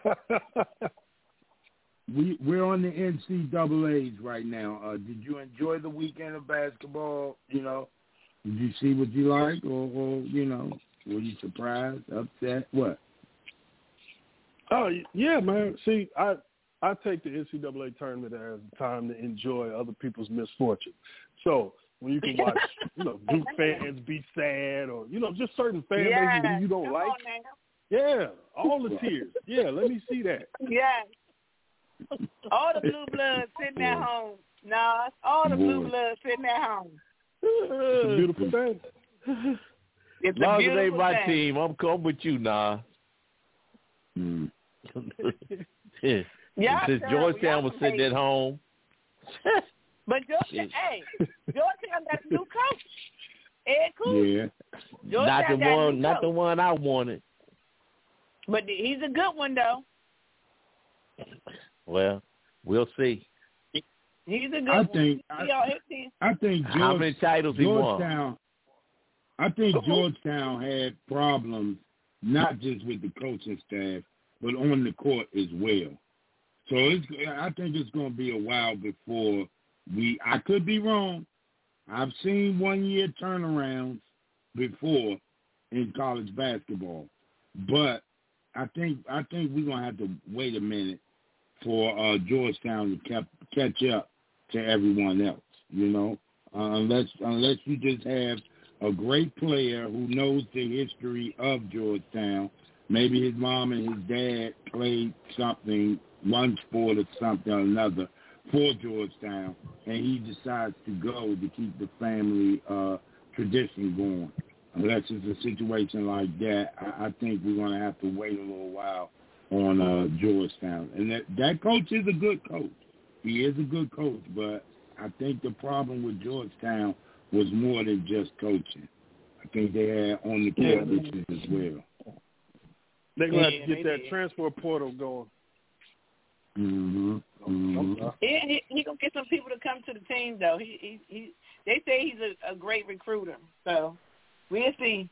we we're on the N C double A's right now. Uh, did you enjoy the weekend of basketball? You know, did you see what you like, or, or you know? Were you surprised, upset, what? Oh, yeah, man. See, I I take the N C double A tournament as a time to enjoy other people's misfortune. So when you can watch, you know, Duke fans be sad or, you know, just certain fan yeah. bases you don't Come like. Yeah, all the tears. Yeah, let me see that. Yeah. All the blue bloods sitting at home. No, all the blue bloods sitting at home. It's a beautiful thing. It's as long as they ain't my thing. team, I'm coming with you, nah. Mm. yeah, Since Georgetown was sitting at home. But Georgetown, hey, Georgetown got a new coach. Ed Cool. Yeah. Not the one, not coach. the one I wanted. But he's a good one, though. Well, we'll see. He's a good I one. think. I, I think. George, How many titles he Georgetown, won? I think Georgetown had problems not just with the coaching staff, but on the court as well. So it's, I think it's going to be a while before we. I could be wrong. I've seen one-year turnarounds before in college basketball, but I think I think we're going to have to wait a minute for uh, Georgetown to cap, catch up to everyone else. You know, uh, unless unless you just have a great player who knows the history of Georgetown. Maybe his mom and his dad played something, one sport or something or another for Georgetown, and he decides to go to keep the family uh, tradition going. Unless it's a situation like that, I, I think we're going to have to wait a little while on uh, Georgetown. And that, that coach is a good coach. He is a good coach, but I think the problem with Georgetown was more than just coaching. I think they had on the court issues as well. They're going to have to get that transfer portal going. Mm-hmm. Mm-hmm. He, he, he going to get some people to come to the team, though. He, he, he They say he's a, a great recruiter, so we'll see.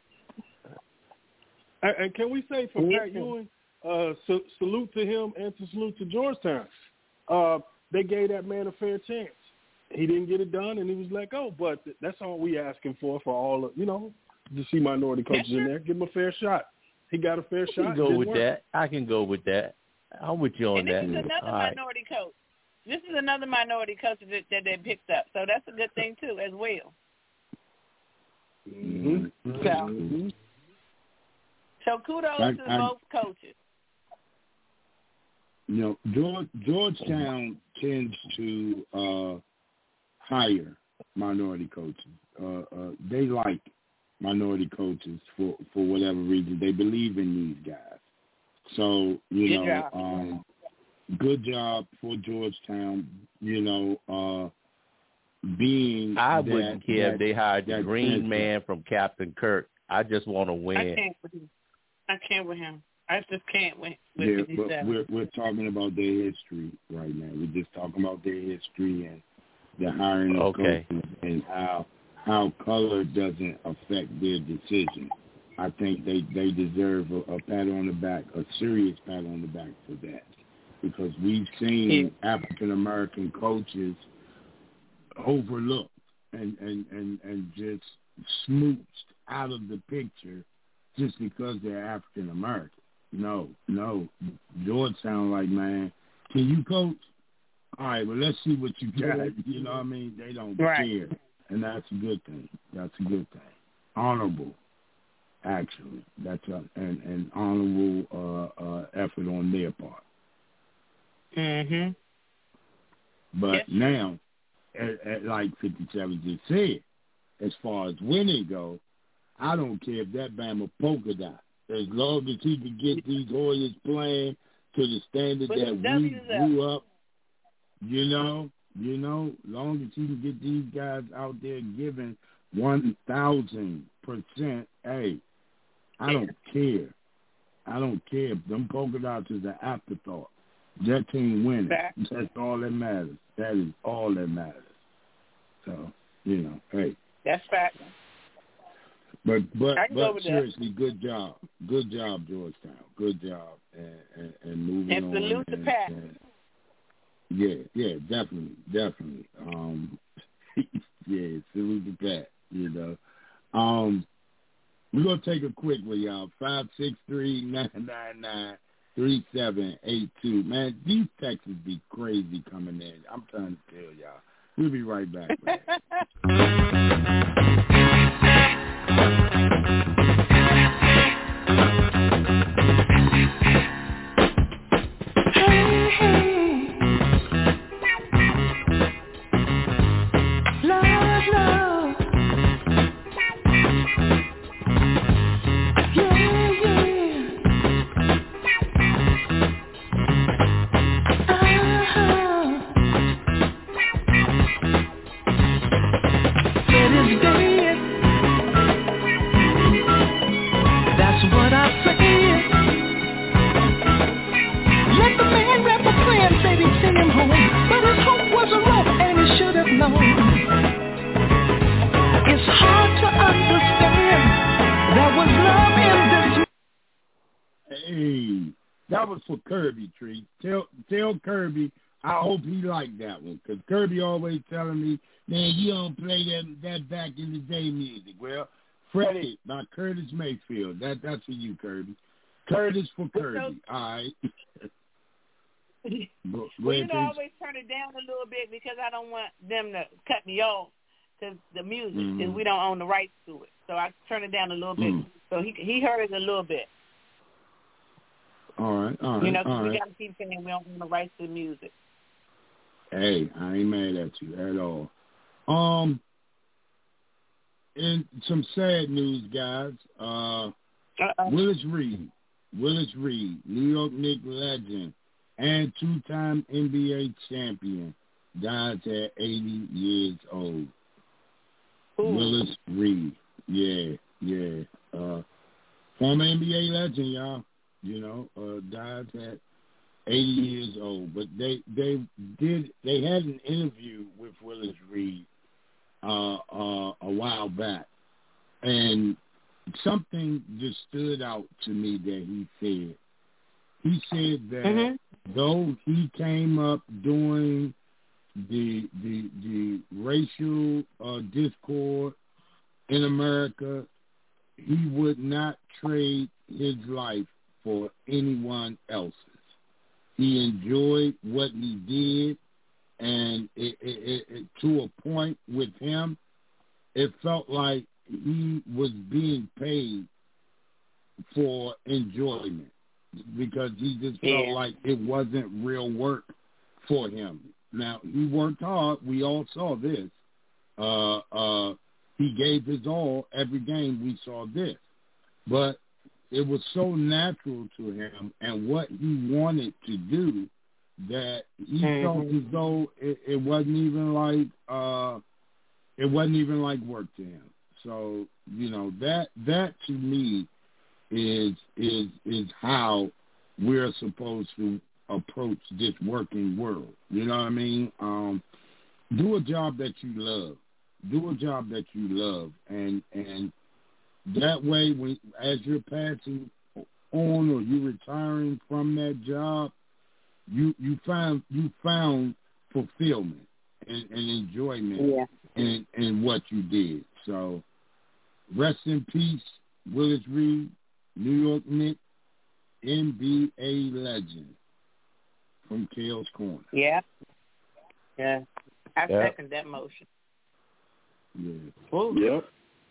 And, and can we say for Pat Ewing, uh, so, salute to him and to salute to Georgetown. Uh, they gave that man a fair chance. He didn't get it done, and he was let go. But that's all we asking for for all of, you know, to see minority coaches in there. Give him a fair shot. He got a fair shot. I can go with work. that. I can go with that. I'm with you on and that. And this is another all minority right. coach. this is another minority culture that, that they picked up, so that's a good thing too, as well. Mm-hmm. So, Mm-hmm. so kudos I, to I, both coaches. You know, George, Georgetown tends to uh, hire minority coaches. Uh, uh, they like minority coaches for, for whatever reason. They believe in these guys. So, you Good know, job. um, good job for Georgetown, you know, uh, being I that, wouldn't care that, if they hired the that green transfer. man from Captain Kirk. I just want to win. I can't with him. I can't with him. I just can't with, with Yeah, fifty-seven. but we're, we're talking about their history right now. We're just talking about their history and the hiring of Okay. coaches and how how color doesn't affect their decision. I think they, they deserve a, a pat on the back, a serious pat on the back for that, because we've seen yeah. African American coaches overlooked and, and, and, and just smooched out of the picture just because they're African American. No, no. Georgetown, like, man, can you coach? All right, well, let's see what you got. You know what I mean? They don't right. care, and that's a good thing. That's a good thing. Honorable, actually. That's a, an, an honorable uh, uh, effort on their part. Mm-hmm. But yes. now, at, at like fifty-seven just said, as far as winning go, I don't care if that Bama polka dot. As long as he can get these Warriors playing to the standard Put that we grew up, you know, you know, long as he can get these guys out there giving one thousand percent, hey, I don't care. I don't care. Them polka dots is an afterthought. That team winning. That's all that matters. That is all that matters. So, you know, hey. That's fact. But but but seriously, that. good job, good job, Georgetown, good job, and and, and moving and on. Salute and to Pat. and, yeah, yeah, definitely, definitely. Um, yeah, salute to Pat. You know, um, we're gonna take a quick one, y'all. Five six three nine nine nine three seven eight two. Man, these texts be crazy coming in. I'm trying to tell y'all. We'll be right back, man. Kirby, Tree. Tell tell Kirby I hope he liked that one, because Kirby always telling me, man, you don't play that that back in the day music. Well, Freddie by Curtis Mayfield. That that's for you, Kirby. Curtis for Kirby. All right. Well, you know, I always turn it down a little bit because I don't want them to cut me off because the music, mm-hmm. and we don't own the rights to it. So I turn it down a little bit. Mm. So he he heard it a little bit. All right, all right, you know, because we right. got to keep saying we don't own the rights to the music. Hey, I ain't mad at you at all. Um, and some sad news, guys. Uh, Uh-oh. Willis Reed, Willis Reed, New York Knicks legend and two-time N B A champion, died at eighty years old. Ooh. Willis Reed, yeah, yeah. Uh, former N B A legend, y'all. You know, uh, died at eighty years old. But they they did they had an interview with Willis Reed uh, uh, a while back, and something just stood out to me that he said. He said that mm-hmm. though he came up during the the the racial uh, discord in America, he would not trade his life for anyone else's. He enjoyed what he did. and it, it, it, to a point with him, it felt like he was being paid for enjoyment because he just felt Yeah. like it wasn't real work for him. Now, he worked hard. We all saw this. Uh, uh, he gave his all every game we saw this. But it was so natural to him and what he wanted to do that he mm-hmm. felt as though it, it wasn't even like uh, it wasn't even like work to him. So, you know, that that to me is is is how we're supposed to approach this working world. You know what I mean? Um, do a job that you love. Do a job that you love, and and that way, when as you're passing on or you're retiring from that job, you you found you found fulfillment and, and enjoyment yeah. in in what you did. So, rest in peace, Willis Reed, New York Knicks, N B A legend from Kale's Corner. Yeah, yeah. I yeah. second that motion. Yeah. Ooh. Yep.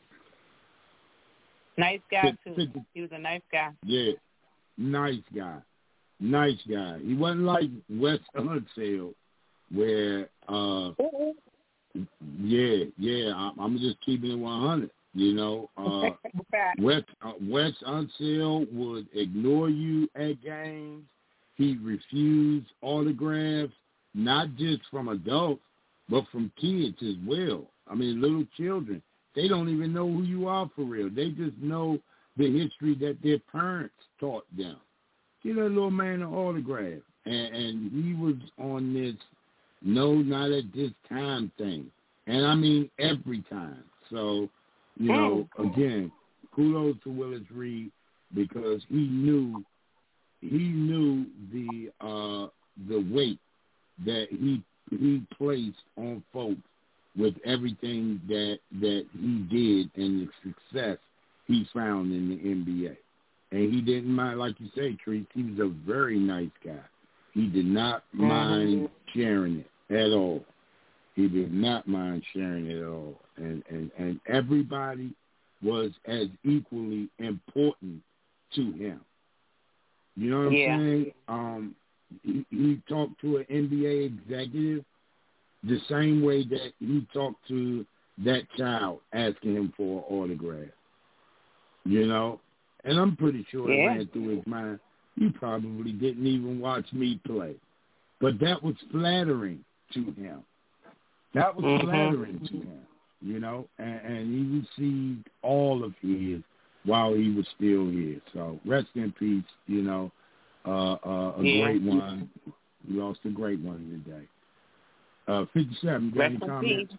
Nice guy too. Fit, fit, he was a nice guy. Yeah, nice guy, nice guy. He wasn't like Wes Unseld, where, uh, yeah, yeah. I, I'm just keeping it one hundred. You know, uh, Wes uh, Wes Unseld would ignore you at games. He refused autographs, not just from adults, but from kids as well. I mean, little children. They don't even know who you are for real. They just know the history that their parents taught them. Give that little man an autograph. And, and he was on this no, not at this time thing. And I mean every time. So, you know, again, kudos to Willis Reed because he knew he knew the uh, the weight that he he placed on folks with everything that that he did and the success he found in the N B A. And he didn't mind, like you say, Trees, he was a very nice guy. He did not mind sharing it at all. He did not mind sharing it at all. And, and, and everybody was as equally important to him. You know what yeah. I'm saying? Um, he, he talked to an N B A executive the same way that he talked to that child asking him for an autograph. You know? And I'm pretty sure yeah. it ran through his mind, you probably didn't even watch me play. But that was flattering to him. That was mm-hmm. flattering to him, you know? And, and he received all of his while he was still here. So rest in peace, you know. Uh, uh, a yeah. great one. We lost a great one today. Uh, fifty-seven, got any comments?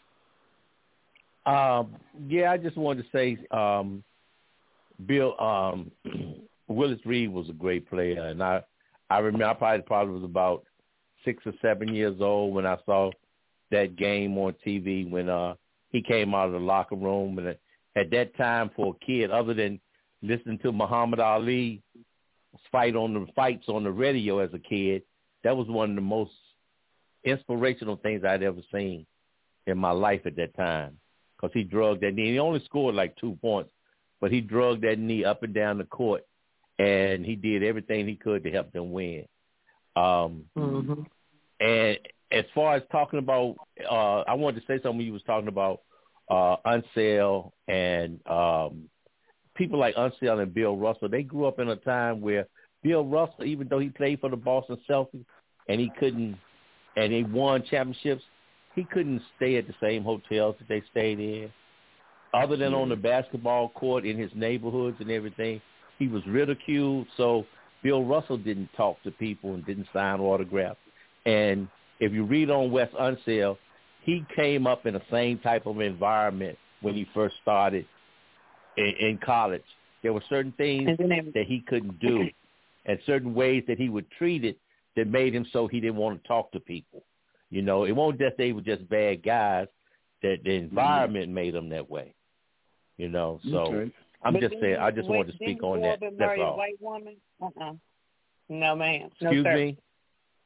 Um, yeah, I just wanted to say, um, Bill, um, Willis Reed was a great player, and I, I remember I probably probably was about six or seven years old when I saw that game on T V when uh, he came out of the locker room, and at that time for a kid, other than listening to Muhammad Ali fight on the fights on the radio as a kid, that was one of the most inspirational things I'd ever seen in my life at that time, because he drugged that knee. He only scored like two points, but he drugged that knee up and down the court, and he did everything he could to help them win. Um, mm-hmm. And as far as talking about, uh, I wanted to say something you was talking about uh, Unseld and um, people like Unseld and Bill Russell. They grew up in a time where Bill Russell, even though he played for the Boston Celtics and he couldn't, and they won championships, he couldn't stay at the same hotels that they stayed in. Other than on the basketball court in his neighborhoods and everything, he was ridiculed. So Bill Russell didn't talk to people and didn't sign autographs. And if you read on Wes Unseld, he came up in the same type of environment when he first started in, in college. There were certain things that he couldn't do and certain ways that he would treat it that made him so he didn't want to talk to people. You know, it wasn't that they were just bad guys, that the environment mm-hmm. made them that way. You know, so okay. I'm but just saying, I just wanted to speak on that. That's all. A white woman? Uh-uh. No, ma'am. No, Excuse sir. me?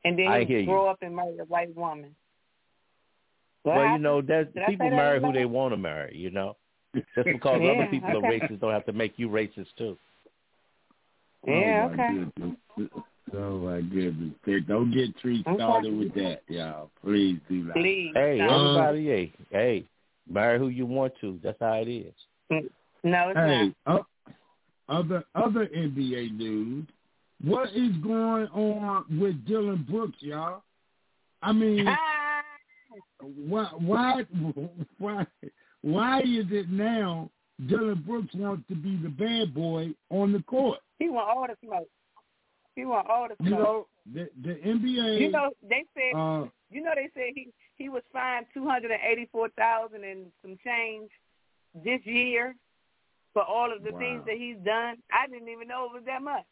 And then I he hear grow you. up and marry a white woman. What well, happened? you know, that's Did I people say that marry who right? they want to marry. You know, just because Yeah, other people okay. are racist don't have to make you racist too. Yeah, oh, my okay. goodness. Oh, my goodness. Don't get Tree Okay. started with that, y'all. Please do not. Please. Hey, no. everybody, hey, hey, marry who you want to. That's how it is. No, it's Hey, not. uh, other other N B A news. What is going on with Dylan Brooks, y'all? I mean, why why why why is it now Dylan Brooks wants to be the bad boy on the court? He want all the smoke. He want all the smoke. You know, the the N B A. You know, they said. Uh, you know, they said he he was fined two hundred and eighty four thousand and some change this year for all of the wow. things that he's done. I didn't even know it was that much.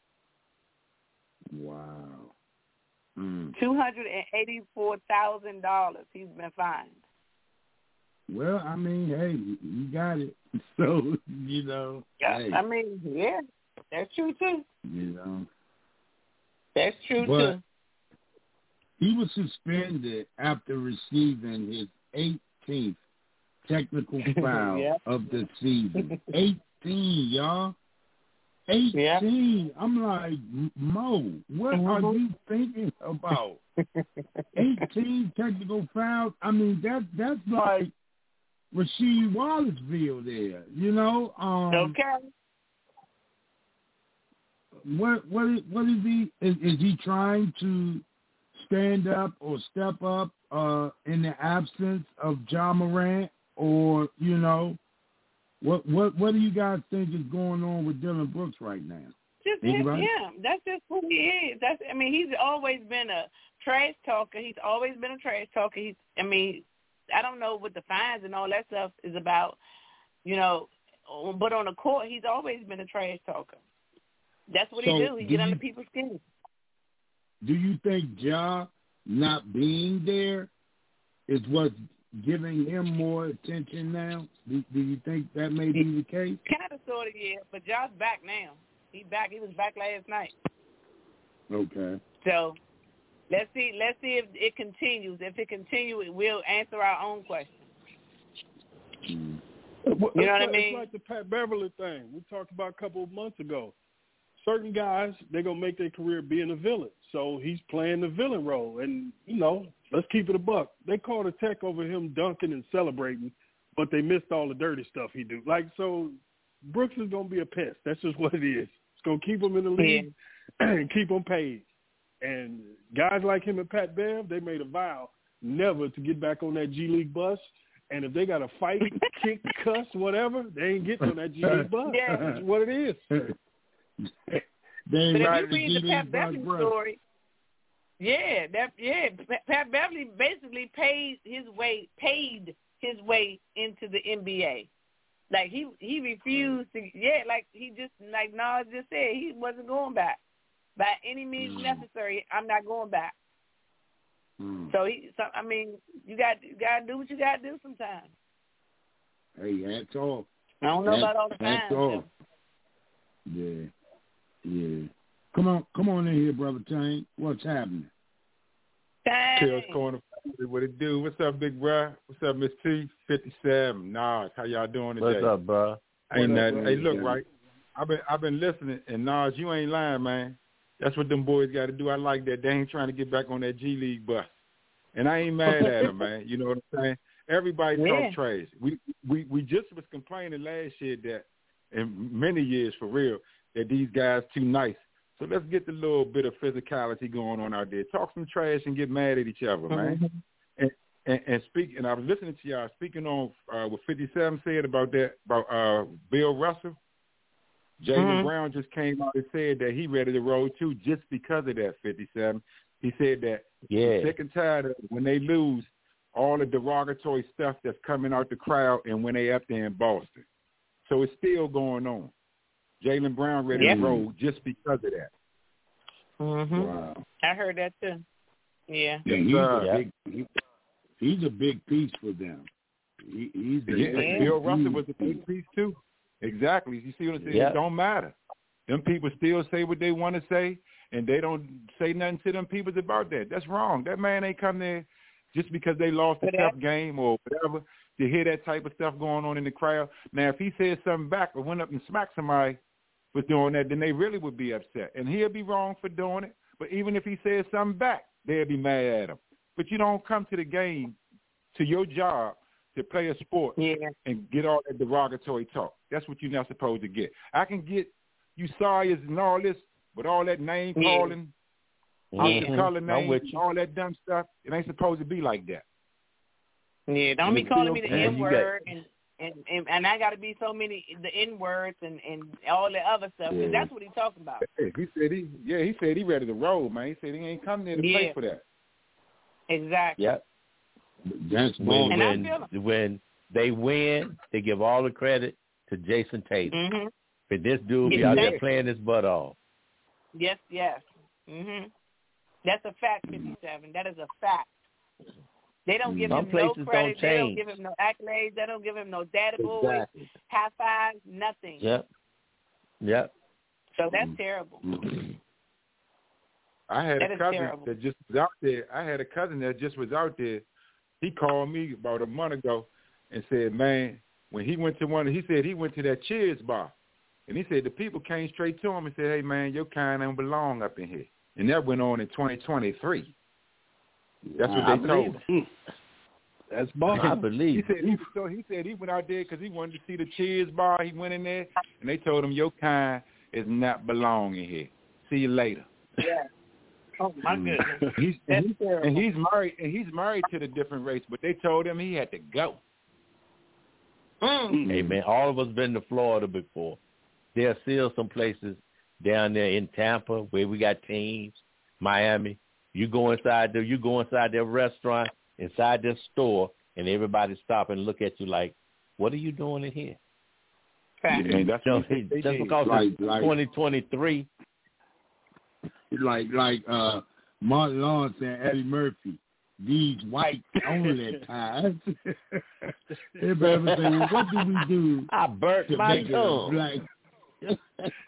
Wow. Mm. Two hundred and eighty four thousand dollars he's been fined. Well, I mean, hey, you got it. So, you know, Yeah, hey, I mean, yeah, that's true too. you know. That's true But too. he was suspended after receiving his eighteenth technical foul Yeah. of the season. eighteen, y'all. eighteen. Yeah. I'm like, Mo, what mm-hmm. are you thinking about? eighteen technical fouls. I mean, that that's like Rasheed Wallaceville there, you know. Um, okay. What what is, what is he? Is, is he trying to stand up or step up uh, in the absence of Ja Morant, or you know, what what what do you guys think is going on with Dylan Brooks right now? Just him, yeah, that's just who he is. That's I mean, he's always been a trash talker. He's always been a trash talker. He's I mean, I don't know what the fines and all that stuff is about, you know, but on the court, he's always been a trash talker. That's what So he do. He do get you, under people's skin. Do you think Ja not being there is what's giving him more attention now? Do, do you think that may be the case? Kind of, sort of, yeah. But Ja's back now. He back. He was back last night. Okay. So let's see. Let's see if it continues. If it continues, we'll answer our own question. Mm. You know what I mean? It's like the Pat Beverly thing we talked about a couple of months ago. Certain guys, they're going to make their career being a villain. So he's playing the villain role. And, you know, let's keep it a buck. They called a tech over him dunking and celebrating, but they missed all the dirty stuff he do. Like, so Brooks is going to be a pest. That's just what it is. It's going to keep him in the league yeah. and keep him paid. And guys like him and Pat Bev, they made a vow never to get back on that G League bus. And if they got to fight, kick, cuss, whatever, they ain't getting on that G League bus. Yeah. That's what it is. They but right if you read the Pat Beverly story, yeah, that yeah, Pat Beverly basically paid his way, paid his way into the N B A. Like he he refused to, yeah, like he just like Nas just said, he wasn't going back by any means mm. necessary. I'm not going back. Mm. So he, so I mean, you got you got to do what you got to do sometimes. Hey, that's all. I don't know that's, about all the fines. That's all. Yeah. Yeah. Come on, come on in here, Brother Tank. What's happening? Kills Corner. What it do? What's up, big bro? What's up, Miss T? fifty-seven. Nas, how y'all doing today? What's up, bro? Ain't what nothing. Up, hey, look, right? I've been I've been listening, and Nas, you ain't lying, man. That's what them boys got to do. I like that. They ain't trying to get back on that G League bus, and I ain't mad at them, man. You know what I'm saying? Everybody yeah. talk trash. We we we just was complaining last year that, in many years for real, that these guys too nice. So let's get the little bit of physicality going on out there. Talk some trash and get mad at each other, man. Mm-hmm. And, and and speak. And I was listening to y'all speaking on uh, what fifty-seven said about that about uh, Bill Russell. Jaylen mm-hmm. Brown just came out and said that he ready to roll too, just because of that. fifty-seven. He said that yeah. he's sick and tired of when they lose all the derogatory stuff that's coming out the crowd and when they up there in Boston. So it's still going on. Jaylen Brown ready yep. to roll just because of that. Mm-hmm. Wow. I heard that too. Yeah. Yeah, he's, uh, a yeah. big, he, he's a big piece for them. He, he's a, yeah, yeah. Bill Russell was a big piece too. Exactly. You see what I'm saying? Yep. It don't matter. Them people still say what they want to say, and they don't say nothing to them people about that. That's wrong. That man ain't come there just because they lost a tough game or whatever to hear that type of stuff going on in the crowd. Now, if he said something back or went up and smacked somebody for doing that, then they really would be upset. And he'll be wrong for doing it. But even if he says something back, they'll be mad at him. But you don't come to the game, to your job, to play a sport yeah. and get all that derogatory talk. That's what you're not supposed to get. I can get you Sawyers and all this, but all that name calling, yeah. out yeah. the color name, all that dumb stuff, it ain't supposed to be like that. Yeah, don't be calling me the Man, N word and, and, and and I got to be so many the N words and, and all the other stuff because Yeah. that's what he's talking about. Hey, he said he yeah he said he ready to roll, man. He said he ain't come there to Yeah. play for that. Exactly. Yep. That's when And I when, feel when they win, they give all the credit to Jason Tatum. Mhm. But this dude be Yeah, out they- there playing his butt off. Yes, yes. Mhm. That's a fact, fifty-seven. That is a fact. They don't give Some him no places don't credit. They don't change. give him no accolades. They don't give him no data boys, Exactly. high fives, nothing. Yep. Yep. So that's terrible. I had That a is cousin terrible. that just was out there. I had a cousin that just was out there. He called me about a month ago and said, man, when he went to one, he said he went to that Cheers bar. And he said the people came straight to him and said, hey, man, your kind don't belong up in here. And that went on in twenty twenty-three. That's what I they told believe him. That's boss. I He believe. said he, so he said he went out there because he wanted to see the Cheers bar. He went in there, and they told him, your kind is not belonging here. See you later. Yeah. Oh my goodness. He's, That's and, he's, terrible. and he's married, and he's married to the different race, but they told him he had to go. Mm. Hey, man, all of us been to Florida before. There are still some places down there in Tampa where we got teams, Miami. You go inside there, you go inside their restaurant, inside their store, and everybody stop and look at you like, what are you doing in here? Fact. And that's Just, what they, they just did. because Like- it's like- twenty twenty-three. like like uh Martin Lawrence and Eddie Murphy. These white only ties. Everybody say, well, what do we do I burnt to my make it a tongue. black?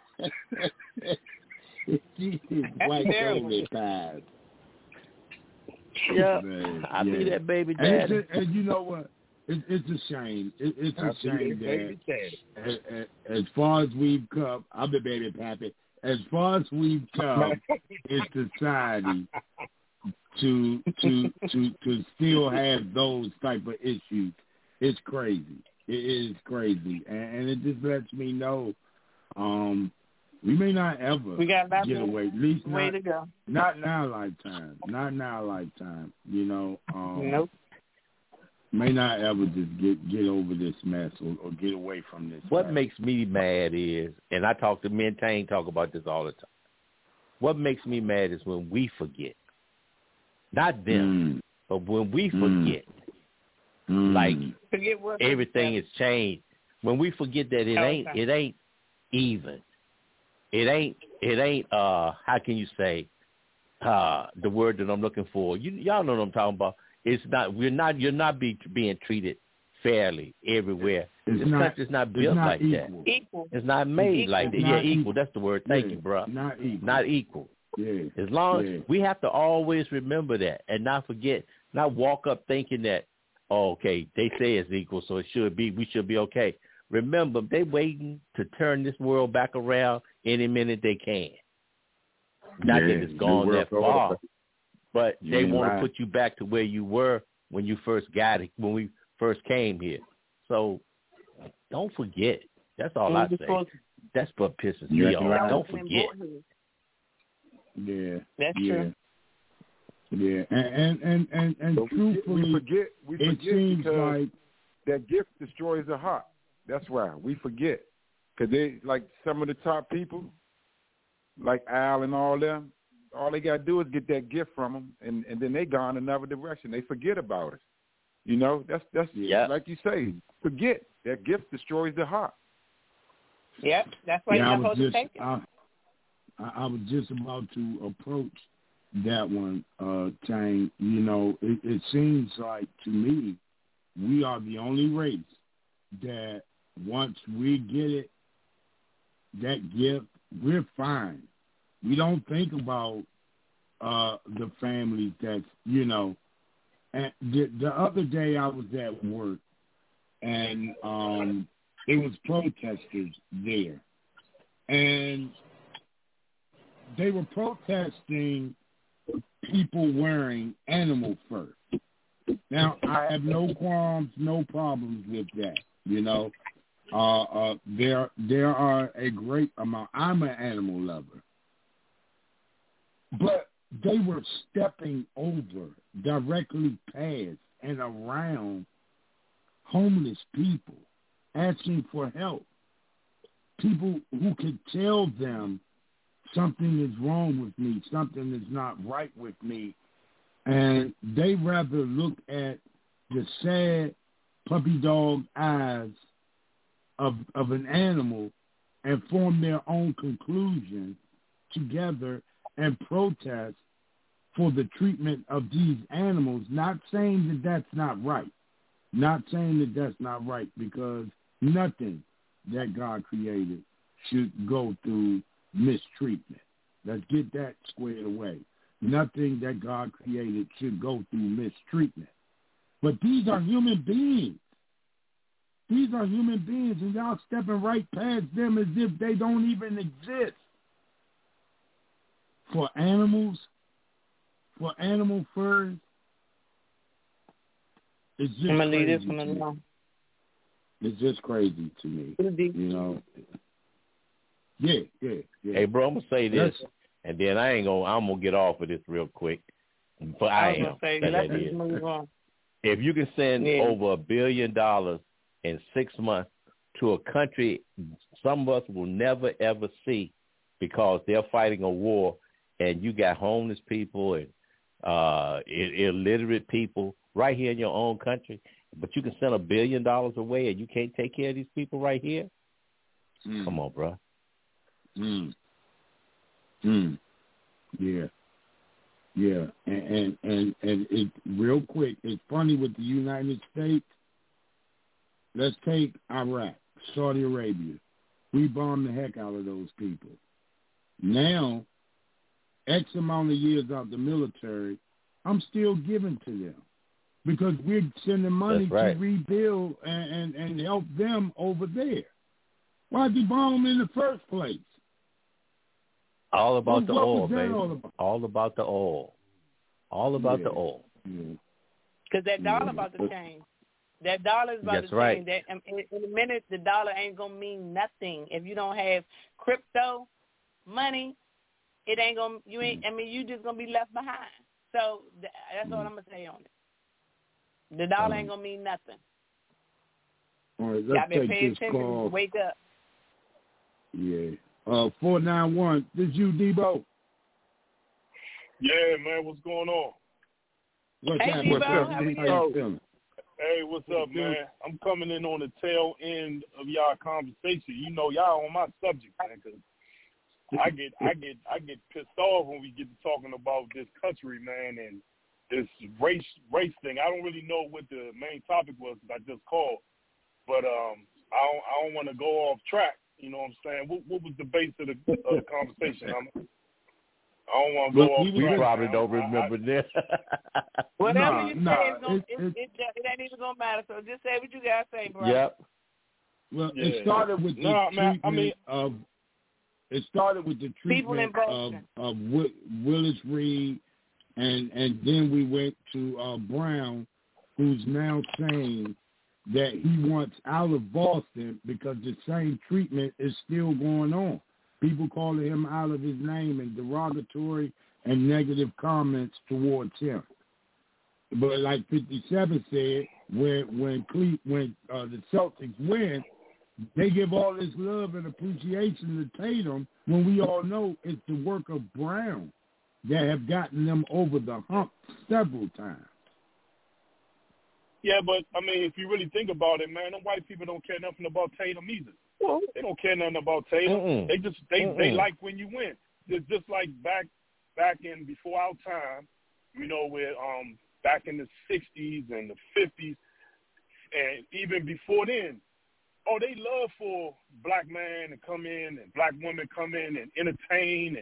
These white terrible. only ties. Yeah, Man, I yeah. be that baby And, it's daddy. a, and you know what? It, it's a shame. It, it's a shame that as, as, as far as we've come, I'm the baby pappy. As far as we've come in society to to to to still have those type of issues, it's crazy. It is crazy, and, and it just lets me know um, we may not ever We got about get away. At least way not, to go. not in our lifetime. Not in our lifetime. You know. Um, Nope. May not ever just get get over this mess or, or get away from this. What mess. makes me mad is, and I talk to me and Tane talk about this all the time. What makes me mad is when we forget, not them, Mm. but when we Mm. forget, Mm. like Forget what everything has changed. When we forget that it ain't, Okay. it ain't even. It ain't, it ain't. Uh, how can you say? Uh, the word that I'm looking for. You, y'all know what I'm talking about. It's not. We're not. You're not be, being treated fairly everywhere. It's this not- country's not it's built not like that. equal. Equal. It's not made Equal. like It's that. Yeah, not equal. equal. That's the word. Thank Yeah, you, bro. Not equal. Not equal. Yeah. As long Yeah. as we have to always remember that and not forget, not walk up thinking that, oh, okay, they say it's equal, so it should be. We should be okay. Remember, they waiting to turn this world back around any minute they can. Not Yeah, that it's the gone world's that far, over. but they Yeah, want right. to put you back to where you were when you first got it, when we first came here. So don't forget. That's all I say. That's what pisses me Yeah, off. right. Don't forget. Yeah. That's yeah. true. Yeah. And and and and, and But we, truthfully, we forget. We it forget seems because like that gift destroys the heart. That's why we forget. Because they, like some of the top people, like Al and all them, all they got to do is get that gift from them, and, and then they gone another direction. They forget about it. You know, that's that's Yeah. like you say, forget. That gift destroys the heart. Yep. That's why yeah, I you're not was supposed just to take it. I, I I was just about to approach that one, uh, Tang. You know, it, it seems like to me we are the only race that once we get it, that gift, we're fine. We don't think about uh, the families that's, you know. And the, the other day I was at work, and um, there was protesters there. And they were protesting people wearing animal fur. Now, I have no qualms, no problems with that, you know. Uh, uh, there, there are a great amount. I'm an animal lover. But they were stepping over, directly past and around homeless people, asking for help. People who could tell them something is wrong with me, something is not right with me, and they rather look at the sad puppy dog eyes of of an animal and form their own conclusion together and protest for the treatment of these animals, not saying that that's not right, not saying that that's not right, because nothing that God created should go through mistreatment. Let's get that squared away. Nothing that God created should go through mistreatment. But these are human beings. These are human beings, and y'all stepping right past them as if they don't even exist. For animals, for animal furs, it's just I'm gonna crazy leave this one alone. It's just crazy to me, you know. Yeah, yeah, yeah. Hey, bro, I'm gonna say this, That's, and then I ain't gonna. I'm gonna get off of this real quick. But I, I am. Say, that that is. If you can send yeah. over a billion dollars in six months to a country some of us will never ever see, because they're fighting a war, and you got homeless people and uh, illiterate people right here in your own country, but you can send a billion dollars away and you can't take care of these people right here? Mm. Come on, bro. Mm. Mm. Yeah. Yeah. And, and, and, and it, real quick, it's funny with the United States. Let's take Iraq, Saudi Arabia. We bombed the heck out of those people. Now, X amount of years out the military, I'm still giving to them because we're sending money right. to rebuild and, and, and help them over there. Why'd you bomb them in the first place? All about what, the what oil, baby. All about? all about the oil. All about yeah. the oil. Because yeah. that dollar yeah. about to change. That dollar is about That's to right. change. That, in, in a minute, the dollar ain't going to mean nothing. If you don't have crypto money, it ain't going to, you ain't, I mean, you just going to be left behind. So th- that's all I'm going to say on it. The dollar ain't going to mean nothing. All right, let's Y'all been take paying this attention. call. Wake up. Yeah. Uh, four nine one, this you, Debo? Yeah, man, what's going on? What's hey, happening? Debo, how are you? How you feeling? Hey, what's up, man? I'm coming in on the tail end of y'all conversation. You know, y'all on my subject, man, because I get, I get, I get pissed off when we get to talking about this country, man, and this race, race thing. I don't really know what the main topic was because I just called, but um, I don't, I don't want to go off track. You know what I'm saying? What, what was the base of the, of the conversation? I'm, I don't want to go Look, off we track. We probably man. don't remember I, this. Whatever nah, you nah, say, it's gonna, it, it, it, it, it, it ain't even going to matter. So just say what you got to say, bro. Yep. Well, yeah. it started with the nah, treatment man, I mean, of, it started with the treatment of, of Willis Reed, and, and then we went to uh, Brown, who's now saying that he wants out of Boston because the same treatment is still going on. People calling him out of his name and derogatory and negative comments towards him. But like fifty-seven said, when when Cle- when uh, the Celtics win, they give all this love and appreciation to Tatum when we all know it's the work of Brown that have gotten them over the hump several times. yeah, but, I mean, if you really think about it, man, them white people don't care nothing about Tatum either. Well, they don't care nothing about Tatum. Mm-mm. They just they, they like when you win. It's just like back back in before our time, you know, where um back in the sixties and the fifties, and even before then, oh, they love for black man to come in and black women come in and entertain and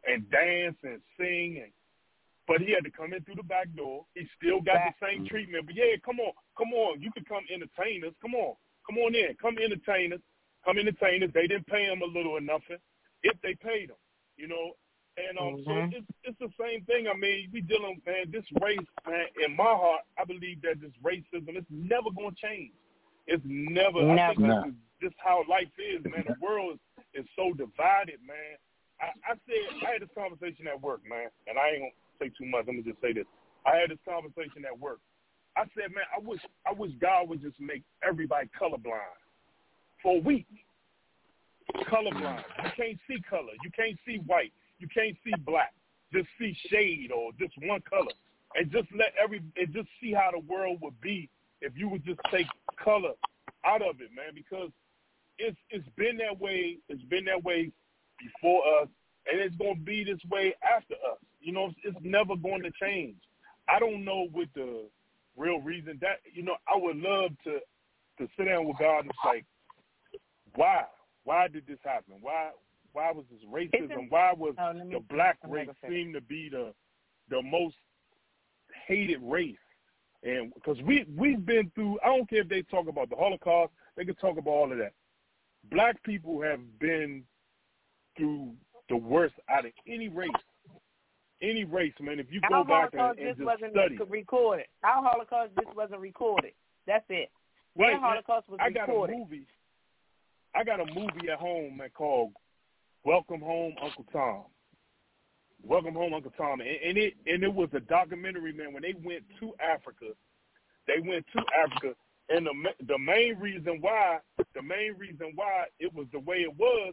and dance and sing, and but he had to come in through the back door. He still got the same treatment. But yeah, come on, come on, you can come entertain us. Come on, come on in, come entertain us, come entertain us. They didn't pay him a little or nothing. If they paid him, you know. And um, mm-hmm. so it's it's the same thing. I mean, we dealing, man. This race, man. In my heart, I believe that this racism is never going to change. It's never. never. I think that's just how life is, man. The world is, is so divided, man. I, I said I had this conversation at work, man, and I ain't gonna say too much. I'm gonna just say this. I had this conversation at work. I said, man, I wish I wish God would just make everybody colorblind for a week. Colorblind. You can't see color. You can't see white. You can't see black. Just see shade or just one color, and just let every and just see how the world would be if you would just take color out of it, man. Because it's it's been that way. It's been that way before us, and it's going to be this way after us. You know, it's, it's never going to change. I don't know what the real reason that you know. I would love to to sit down with God and say, why? Why did this happen? Why? Why was this racism? Why was oh, the black race seem to be the the most hated race? And because we we've been through, I don't care if they talk about the Holocaust, they can talk about all of that. Black people have been through the worst out of any race, any race, man. If you go Our back Holocaust and, and just just wasn't study, recorded. Our Holocaust just wasn't recorded. That's it. Right, Their Holocaust was I got recorded. a movie. I got a movie at home, man, called Welcome Home, Uncle Tom. Welcome Home, Uncle Tom. And, and it and it was a documentary, man, when they went to Africa. They went to Africa, and the the main reason why, the main reason why it was the way it was,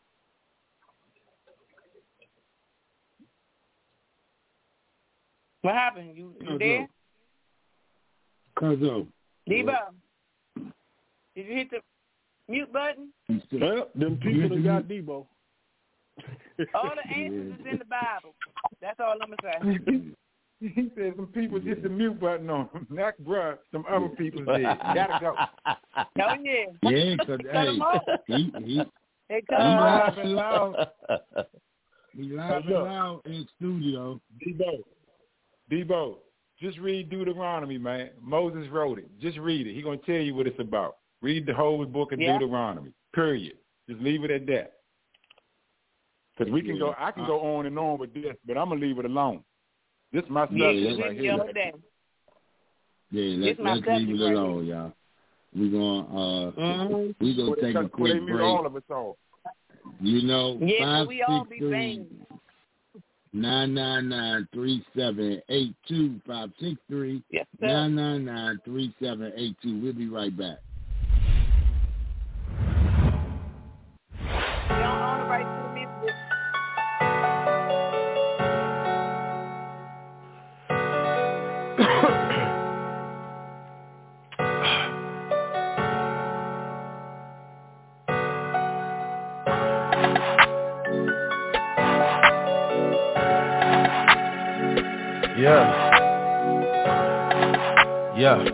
what happened? You, you there? Cuzzo. Debo, did you hit the mute button? Well, them people that got Debo. All the answers is in the Bible. That's all I'm going to say. He said some people hit the mute button on him. Not bruh, some other people did. Gotta go. Oh, yeah. Yeah, because, hey, he, he, he laughing loud. He laughing loud in studio. Debo, Debo, just read Deuteronomy, man. Moses wrote it. Just read it. He's going to tell you what it's about. Read the whole book of yeah. Deuteronomy, period. Just leave it at that. Because we can yeah. go, I can go on and on with this, but I'm going to leave it alone. This is my subject yeah, right here. Yeah, let's, let's leave it alone, right y'all. We're going uh, mm-hmm. we gonna take a quick break. All of us all. You know, yeah, five, we all six, be three, nine nine nine three seven eight two five six three yes, nine nine nine three seven eight two. We'll be right back. Yeah. Yeah.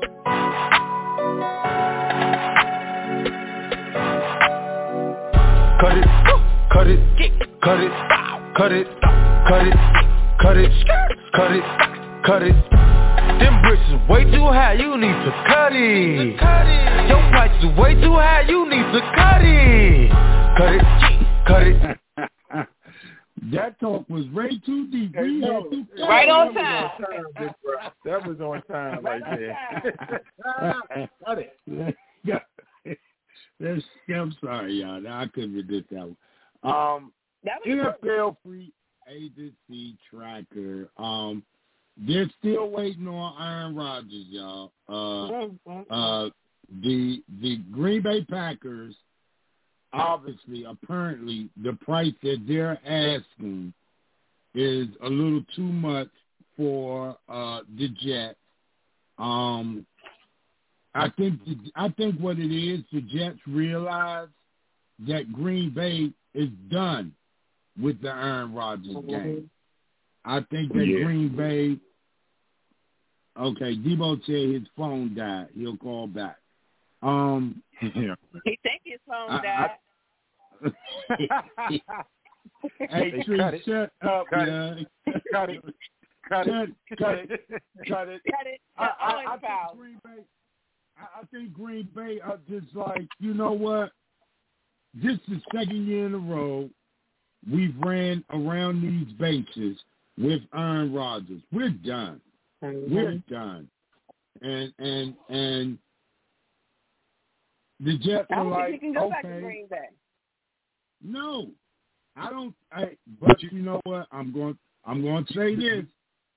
Cut it, cut it, cut it, cut it, cut it, cut it, cut it, cut it. Them bricks is way too high, you need to cut it. Your price is way too high, you need to cut it. Cut it, cut it. That talk was way too deep. We had to right on time. That was on time right there. Got it. That's, I'm sorry, y'all. I couldn't resist that one. Um, N F L free agency tracker. Um, they're still waiting on Aaron Rodgers, y'all. Uh, uh, the the Green Bay Packers. Obviously, apparently, the price that they're asking is a little too much for uh, the Jets. Um, I think I think what it is, the Jets realize that Green Bay is done with the Aaron Rodgers game. I think that yeah. Green Bay. Okay, Debo said his phone died. He'll call back. Um, yeah. He think his phone I, died. I, Hey, Tree, cut it. shut up, Cut man. it. Cut it. Cut it. Cut it. Cut it. Cut it. I, I, Always I foul. think Green Bay. I, I think Green Bay are just like, you know what? This is the second year in a row we've ran around these bases with Aaron Rodgers. We're done. Mm-hmm. We're done. And and and the Jets I are don't like, think he can go okay. back to Green Bay. No, I don't. I, but you know what? I'm going. I'm going to say this.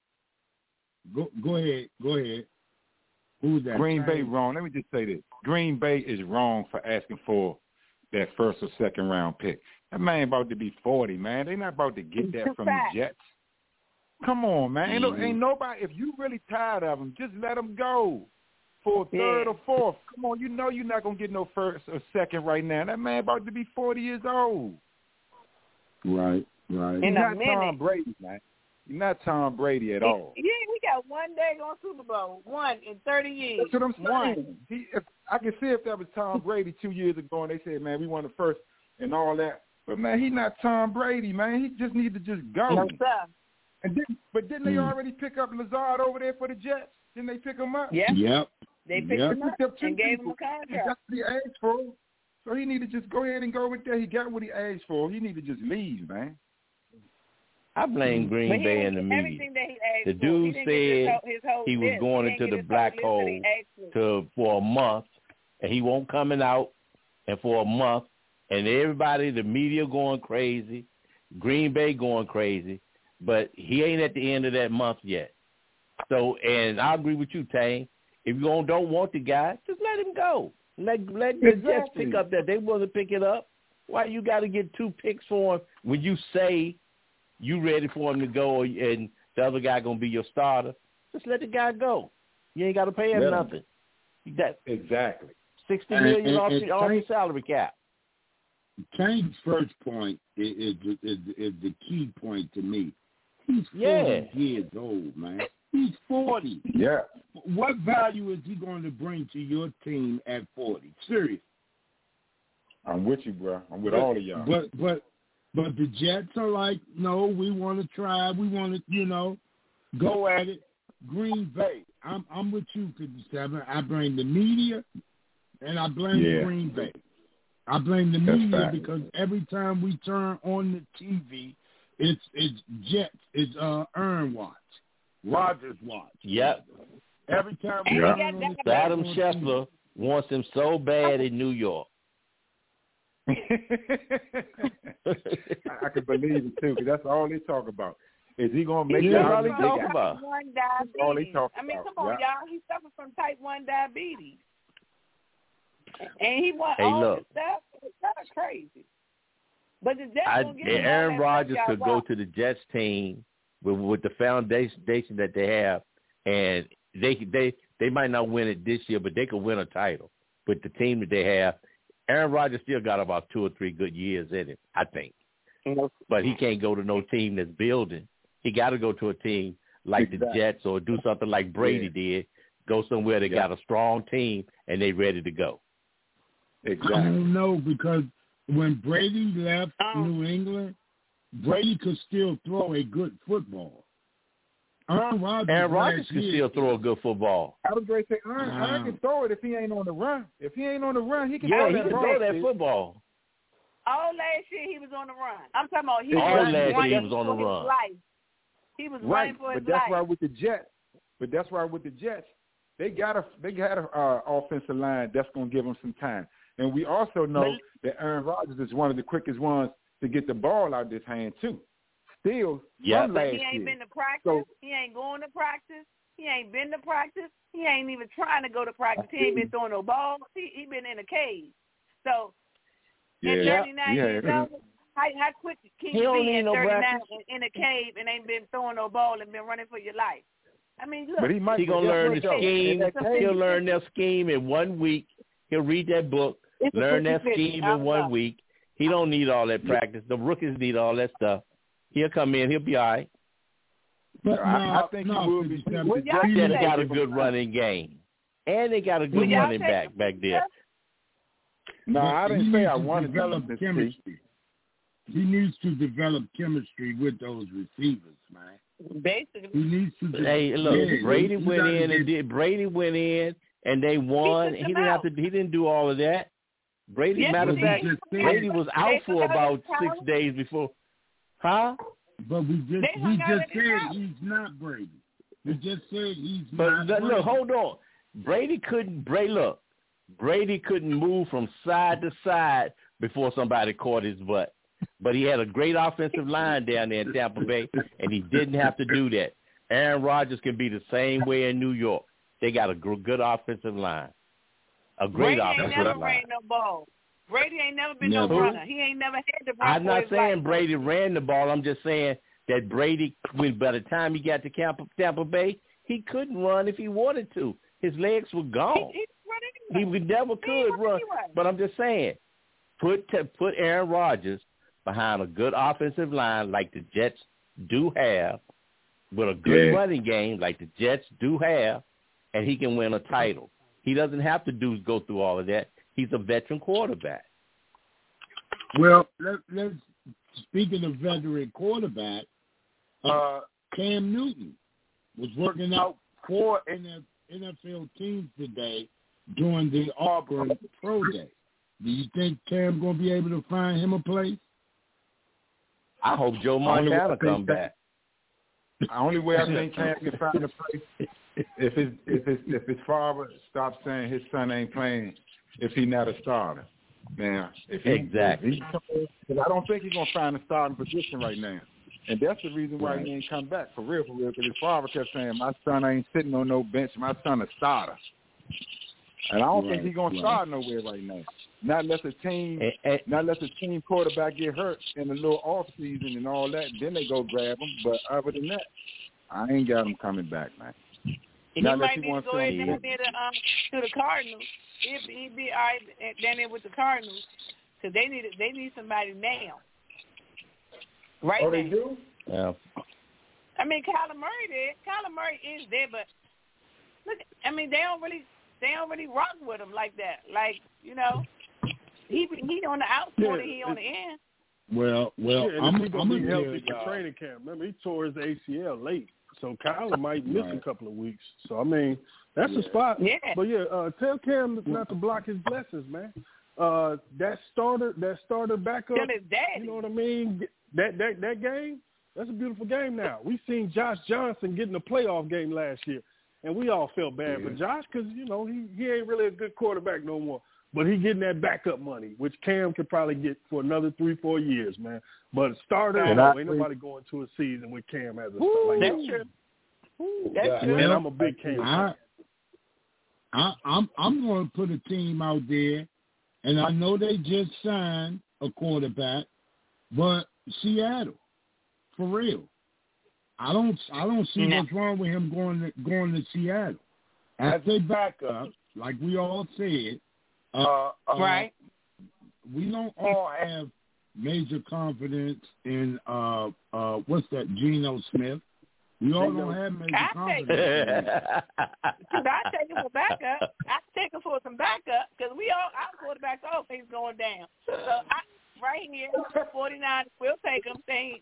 Go. Go ahead. Go ahead. Who's that? Green Bay wrong. Let me just say this. Green Bay is wrong for asking for that first or second round pick. That man about to be forty, man. They're not about to get that from the Jets. Come on, man. Ain't, no, ain't nobody. If you really tired of him, just let him go for a third Yeah. or fourth. Come on, you know you're not gonna get no first or second right now. That man about to be forty years old. Right. Right. In You're a not minute. Tom Brady, man. You're not Tom Brady at all. Yeah, we got one day going Super Bowl. One in thirty years. That's what I'm saying. One. He, if, I can see if that was Tom Brady two years ago and they said, man, we won the first and all that. But, man, he's not Tom Brady, man. He just need to just go. No, sir. And then, but didn't they Mm. already pick up Lazard over there for the Jets? Didn't they pick him up? Yeah. Yep. They picked Yep. him up Picked up two and gave people. him a contract. That's what he asked for. So he need to just go ahead and go with that. He got what he asked for. He need to just leave, man. I blame Green But he Bay didn't and the get media. everything that he asked The for. dude He didn't get his said whole- his whole he was list. going He into didn't the get his black whole hole list that he asked for. to for a month, and he won't coming out, and for a month, and everybody, the media going crazy, Green Bay going crazy, but he ain't at the end of that month yet. So, and I agree with you, Tane. If you don't, don't want the guy, just let him go. Let let the Jets Exactly. pick up that they wasn't pick it up. Why you got to get two picks for him when you say you ready for him to go and the other guy gonna be your starter? Just let the guy go. You ain't got to pay him Let him. nothing. You got Exactly. sixty And- million and- off, and the, off the Tank- salary cap. Kane's first point is, is, is, is the key point to me. He's forty Yeah. years old, man. He's forty. Yeah. What value is he going to bring to your team at forty? Seriously. I'm with you, bro. I'm with but, all of y'all. But but but the Jets are like, no, we want to try. We want to, you know, go at it. Green Bay. I'm I'm with you, fifty-seven. I blame the media, and I blame Yeah. Green Bay. I blame the That's media fact. because every time we turn on the T V, it's it's Jets, it's uh Aaron watch, Rodgers watch. Yep. Every time we Yeah. turn on the So Adam on Scheffler wants him so bad in New York. I, I can believe it too, because that's all they talk about. Is he gonna make Yeah, it all out they of talk the about. Type one That's all they diabetes. talk I mean, about. come on, Yeah. y'all. He suffered from type one diabetes. And he want Hey, all look. this stuff. It's kind of crazy. But the Jets I, gonna give him all Aaron that Rodgers stuff, could y'all. go to the Jets team with, with the foundation that they have, and they they they might not win it this year, but they could win a title with the team that they have. Aaron Rodgers still got about two or three good years in him, I think. But he can't go to no team that's building. He got to go to a team like Exactly. the Jets or do something like Brady Yeah. did. Go somewhere that Yeah. got a strong team and they ready to go. I Exactly. don't know, because when Brady left Um, New England, Brady could still throw a good football. Aaron Rodgers, Aaron Rodgers last can year- still throw a good football. I was going to say, Aaron, Aaron Wow. can throw it if he ain't on the run. If he ain't on the run, he can Yeah, throw he that can ball. throw that Steve. football. all last year he was on the run. I'm talking about he All was last running year he was on the for his run. life. He was Right, running for his but that's why life. with the Jets, but that's why with the Jets, they got a they got a uh, offensive line that's going to give them some time, and we also know that Aaron Rodgers is one of the quickest ones to get the ball out of his hand too. Still, Yep. from But last he ain't year. been to practice. So- he ain't going to practice. He ain't been to practice. He ain't even trying to go to practice. He ain't been throwing no balls. He he been in a cage. So at Yeah, thirty-nine yeah. years old, how how quick can He you don't be need at no thirty-nine practice. in, in a cave and ain't been throwing no ball and been running for your life? I mean, look. But he might He gonna but guess learn what, the though? scheme. In that cage- He'll learn their scheme in one week. He'll read that book, It's a learn that fifty-fifty. scheme I in don't one know. week. He don't need all that practice. The rookies need all that stuff. He'll come in. He'll be all right. But I- no, I think he no, will be- fifty-seven. Well, y'all They say- got a good running game, and they got a good Will y'all running say- back back there. No, But I he didn't say needs I to wanted develop to see. chemistry. he needs to develop chemistry with those receivers, man. Basically, he needs to. De- hey, look, yeah, Brady you, went you in get, and did. Brady went in and they won. He, he didn't out. have to. He didn't do all of that. Brady, yes, matter of fact, Brady was out they for about six days before. Huh? But we just they we just said out. he's not Brady. We just said he's but not. But look, hold on. Brady couldn't. Brady look. Brady couldn't move from side to side before somebody caught his butt. But he had a great offensive line down there in Tampa Bay, and he didn't have to do that. Aaron Rodgers can be the same way in New York. They got a good offensive line. A great Brady offensive ain't never line. ran no ball. Brady ain't never been never. no runner. He ain't never had the run. I'm not saying life. Brady ran the ball. I'm just saying that Brady, when by the time he got to Tampa, Tampa Bay, he couldn't run if he wanted to. His legs were gone. He, he, he never could run. Anyway. But I'm just saying, put put Aaron Rodgers behind a good offensive line like the Jets do have, with a good yeah. running game like the Jets do have, and he can win a title. He doesn't have to do go through all of that. He's a veteran quarterback. Well, let, let's speaking of veteran quarterback, uh, Cam Newton was working out for N F L teams today during the Auburn Pro Day. Do you think Cam going to be able to find him a place? I hope Joe Montana come back. The only way I think Cam can find a place if his if his if his father stops saying his son ain't playing if he's not a starter. Now, if he, exactly, because I don't think he's gonna find a starting position right now, and that's the reason why right. he ain't come back for real, for real. Because his father kept saying, "My son ain't sitting on no bench. My son a starter," and I don't right. think he's gonna right. start nowhere right now. Not unless a team, and, and, not unless a team quarterback get hurt in the little off season and all that. Then they go grab him. But other than that, I ain't got him coming back, man. He Not might need to go ahead and be the, um, to the Cardinals. He'd, he'd be all right down there with the Cardinals because they need they need somebody now. Right oh, now. they do? Yeah. I mean, Kyler Murray there. Kyler Murray is there, but look, I mean, they don't really they don't really rock with him like that. Like, you know, he he on the outside, yeah, he on the end. Well, well, yeah, I'm, he's gonna I'm be healthy uh, for training camp. Remember, he tore his A C L late, so Kyler might miss right. a couple of weeks. So I mean, that's yeah. a spot. Yeah. But yeah, uh, tell Cam not to block his blessings, man. Uh, that starter, that starter backup. Tell his daddy. You know what I mean? That that that game, that's a beautiful game. Now we've seen Josh Johnson get in a playoff game last year, and we all felt bad yeah. for Josh because you know he he ain't really a good quarterback no more. But he getting that backup money, which Cam could probably get for another three, four years, man. But starter, and no, I, ain't nobody going to a season with Cam as a Ooh, starter. Like that's true. That's yeah, true. And I'm a big Cam I, I, I'm I'm going to put a team out there, and I know they just signed a quarterback, but Seattle, for real. I don't I don't see no. what's wrong with him going to, going to Seattle. As they back up, like we all said. Uh, uh, right. We don't all have major confidence in uh, uh, what's that, Geno Smith. We all don't have major I confidence. Take I take him for backup. I take him for some backup because we all our quarterbacks all things going down. So I, right here, forty-nine, we'll take him. Saying.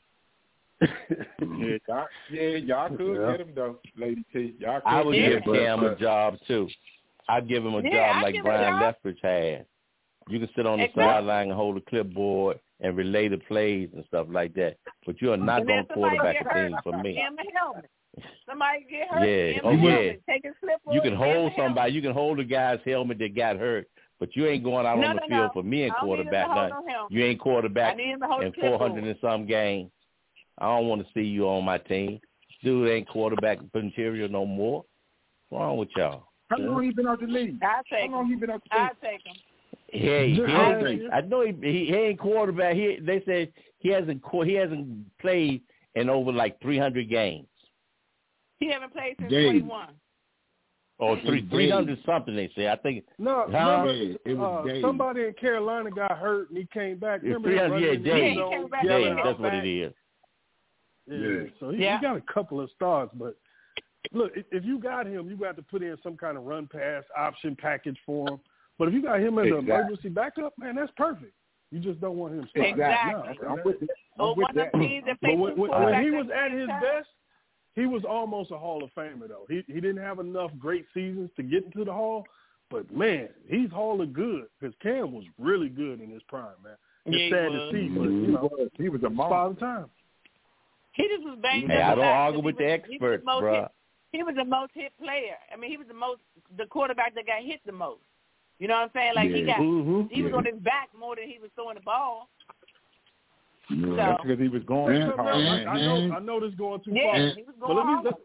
yeah, y'all, yeah, y'all could yeah. get him though, Lady T. Y'all could I would get give him, Cam but, a job too. I'd give him a Yeah, job I'd like give Brian him a job. Leftwich had. You can sit on the Exactly. sideline and hold a clipboard and relay the plays and stuff like that. But you are not and going to quarterback a team for me. Give him a helmet. Somebody get hurt. Yeah, give him oh a yeah. helmet. Take his slip You can give hold him a somebody. You can hold a guy's helmet that got hurt, but you ain't going out no, on the no, field no. for me and I don't quarterback need him to hold nothing. no helmet. You ain't quarterback I need him to hold in the four clipboard. hundred and some games. I don't want to see you on my team. Dude ain't quarterback material no more. What's wrong with y'all? How long he been out the league? I take How long him. he been out the I league? take him. Hey, he I, ain't, I know he, he he ain't quarterback. He they said he hasn't he hasn't played in over like three hundred games. He haven't played since Dave. twenty-one. Or three three hundred something they say. I think. No, huh? remember, Yeah, it was uh, Dave. somebody in Carolina got hurt and he came back. It's Remember three him hundred. Yeah, running in the Dave. end Yeah, zone, he came back. yelling Dave, out that's what back? it is. Yeah, Yeah. so he, Yeah. he got a couple of stars, but look, if, if you got him, you got to put in some kind of run pass option package for him. But if you got him as Exactly. an emergency backup, man, that's perfect. You just don't want him starting. Exactly. No, I'm with that. I'm or with one that. of the teams that play But when, two when, when he quarterbacks was at his time. best, he was almost a Hall of Famer, though. He he didn't have enough great seasons to get into the Hall, but, man, he's Hall of good because Cam was really good in his prime, man. It's yeah, sad to see, but, you know, he was a all the time. He just was banged Hey, up. I don't about argue it. with he the was, experts, he was the bro. hit, he was the most hit player. I mean, he was the most the quarterback that got hit the most. You know what I'm saying? Like yeah. he got mm-hmm. he was yeah. on his back more than he was throwing the ball. Yeah, so, that's because he was going Yeah, too hard. I, I know I know this is going too yeah, far. he was But going let me hard. just,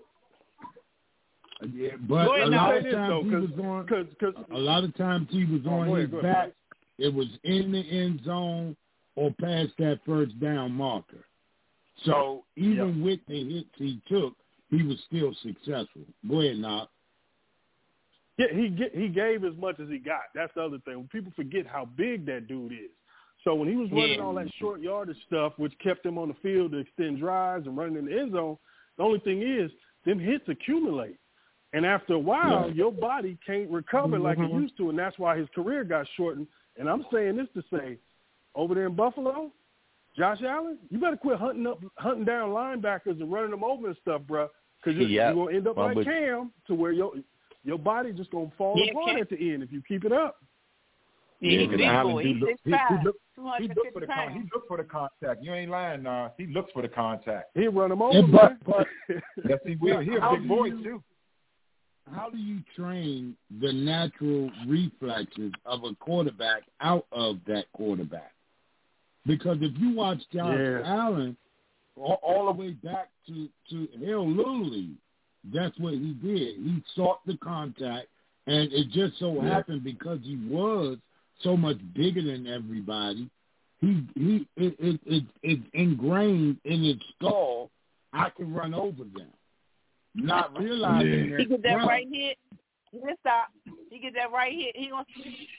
Yeah, but Go ahead a now. lot Say of this, times though, he 'cause- was on. Cause, cause, A lot of times he was Oh, on go ahead, his go ahead. back. It was in the end zone or past that first down marker. So even Yep. with the hits he took, he was still successful. Go ahead, Knox. Yeah, he get, he gave as much as he got. That's the other thing. When people forget how big that dude is. So when he was running Yeah. all that short yardage stuff, which kept him on the field to extend drives and running in the end zone, the only thing is them hits accumulate. And after a while, Yeah. your body can't recover like it Mhm. used to, and that's why his career got shortened. And I'm saying this to say, over there in Buffalo, Josh Allen, you better quit hunting up, hunting down linebackers and running them over and stuff, bro, because you're, Yep. you're gonna end up Well, like but- Cam, to where your your body just gonna fall Yeah, apart Cam- at the end if you keep it up. Yeah, Yeah, he's because big Allen boy. do He's look- six he- he five, look- two He hundred looked for fifty the con- he pounds. looked for the contact. You ain't lying, nah. He looks for the contact. He'll run them over, Yeah, but, man. but Yes, he will. He a How big do boy you- too. how do you train the natural reflexes of a quarterback out of that quarterback? Because if you watch Josh Yeah. Allen all, all the way back to, to hell, Little League, that's what he did. He sought the contact, and it just so Yeah. happened because he was so much bigger than everybody, he he it, it, it, it's ingrained in his skull, I can run over them. Not realizing Yeah. that, He get that well, right hit. He can stop. He get that right hit. He gonna.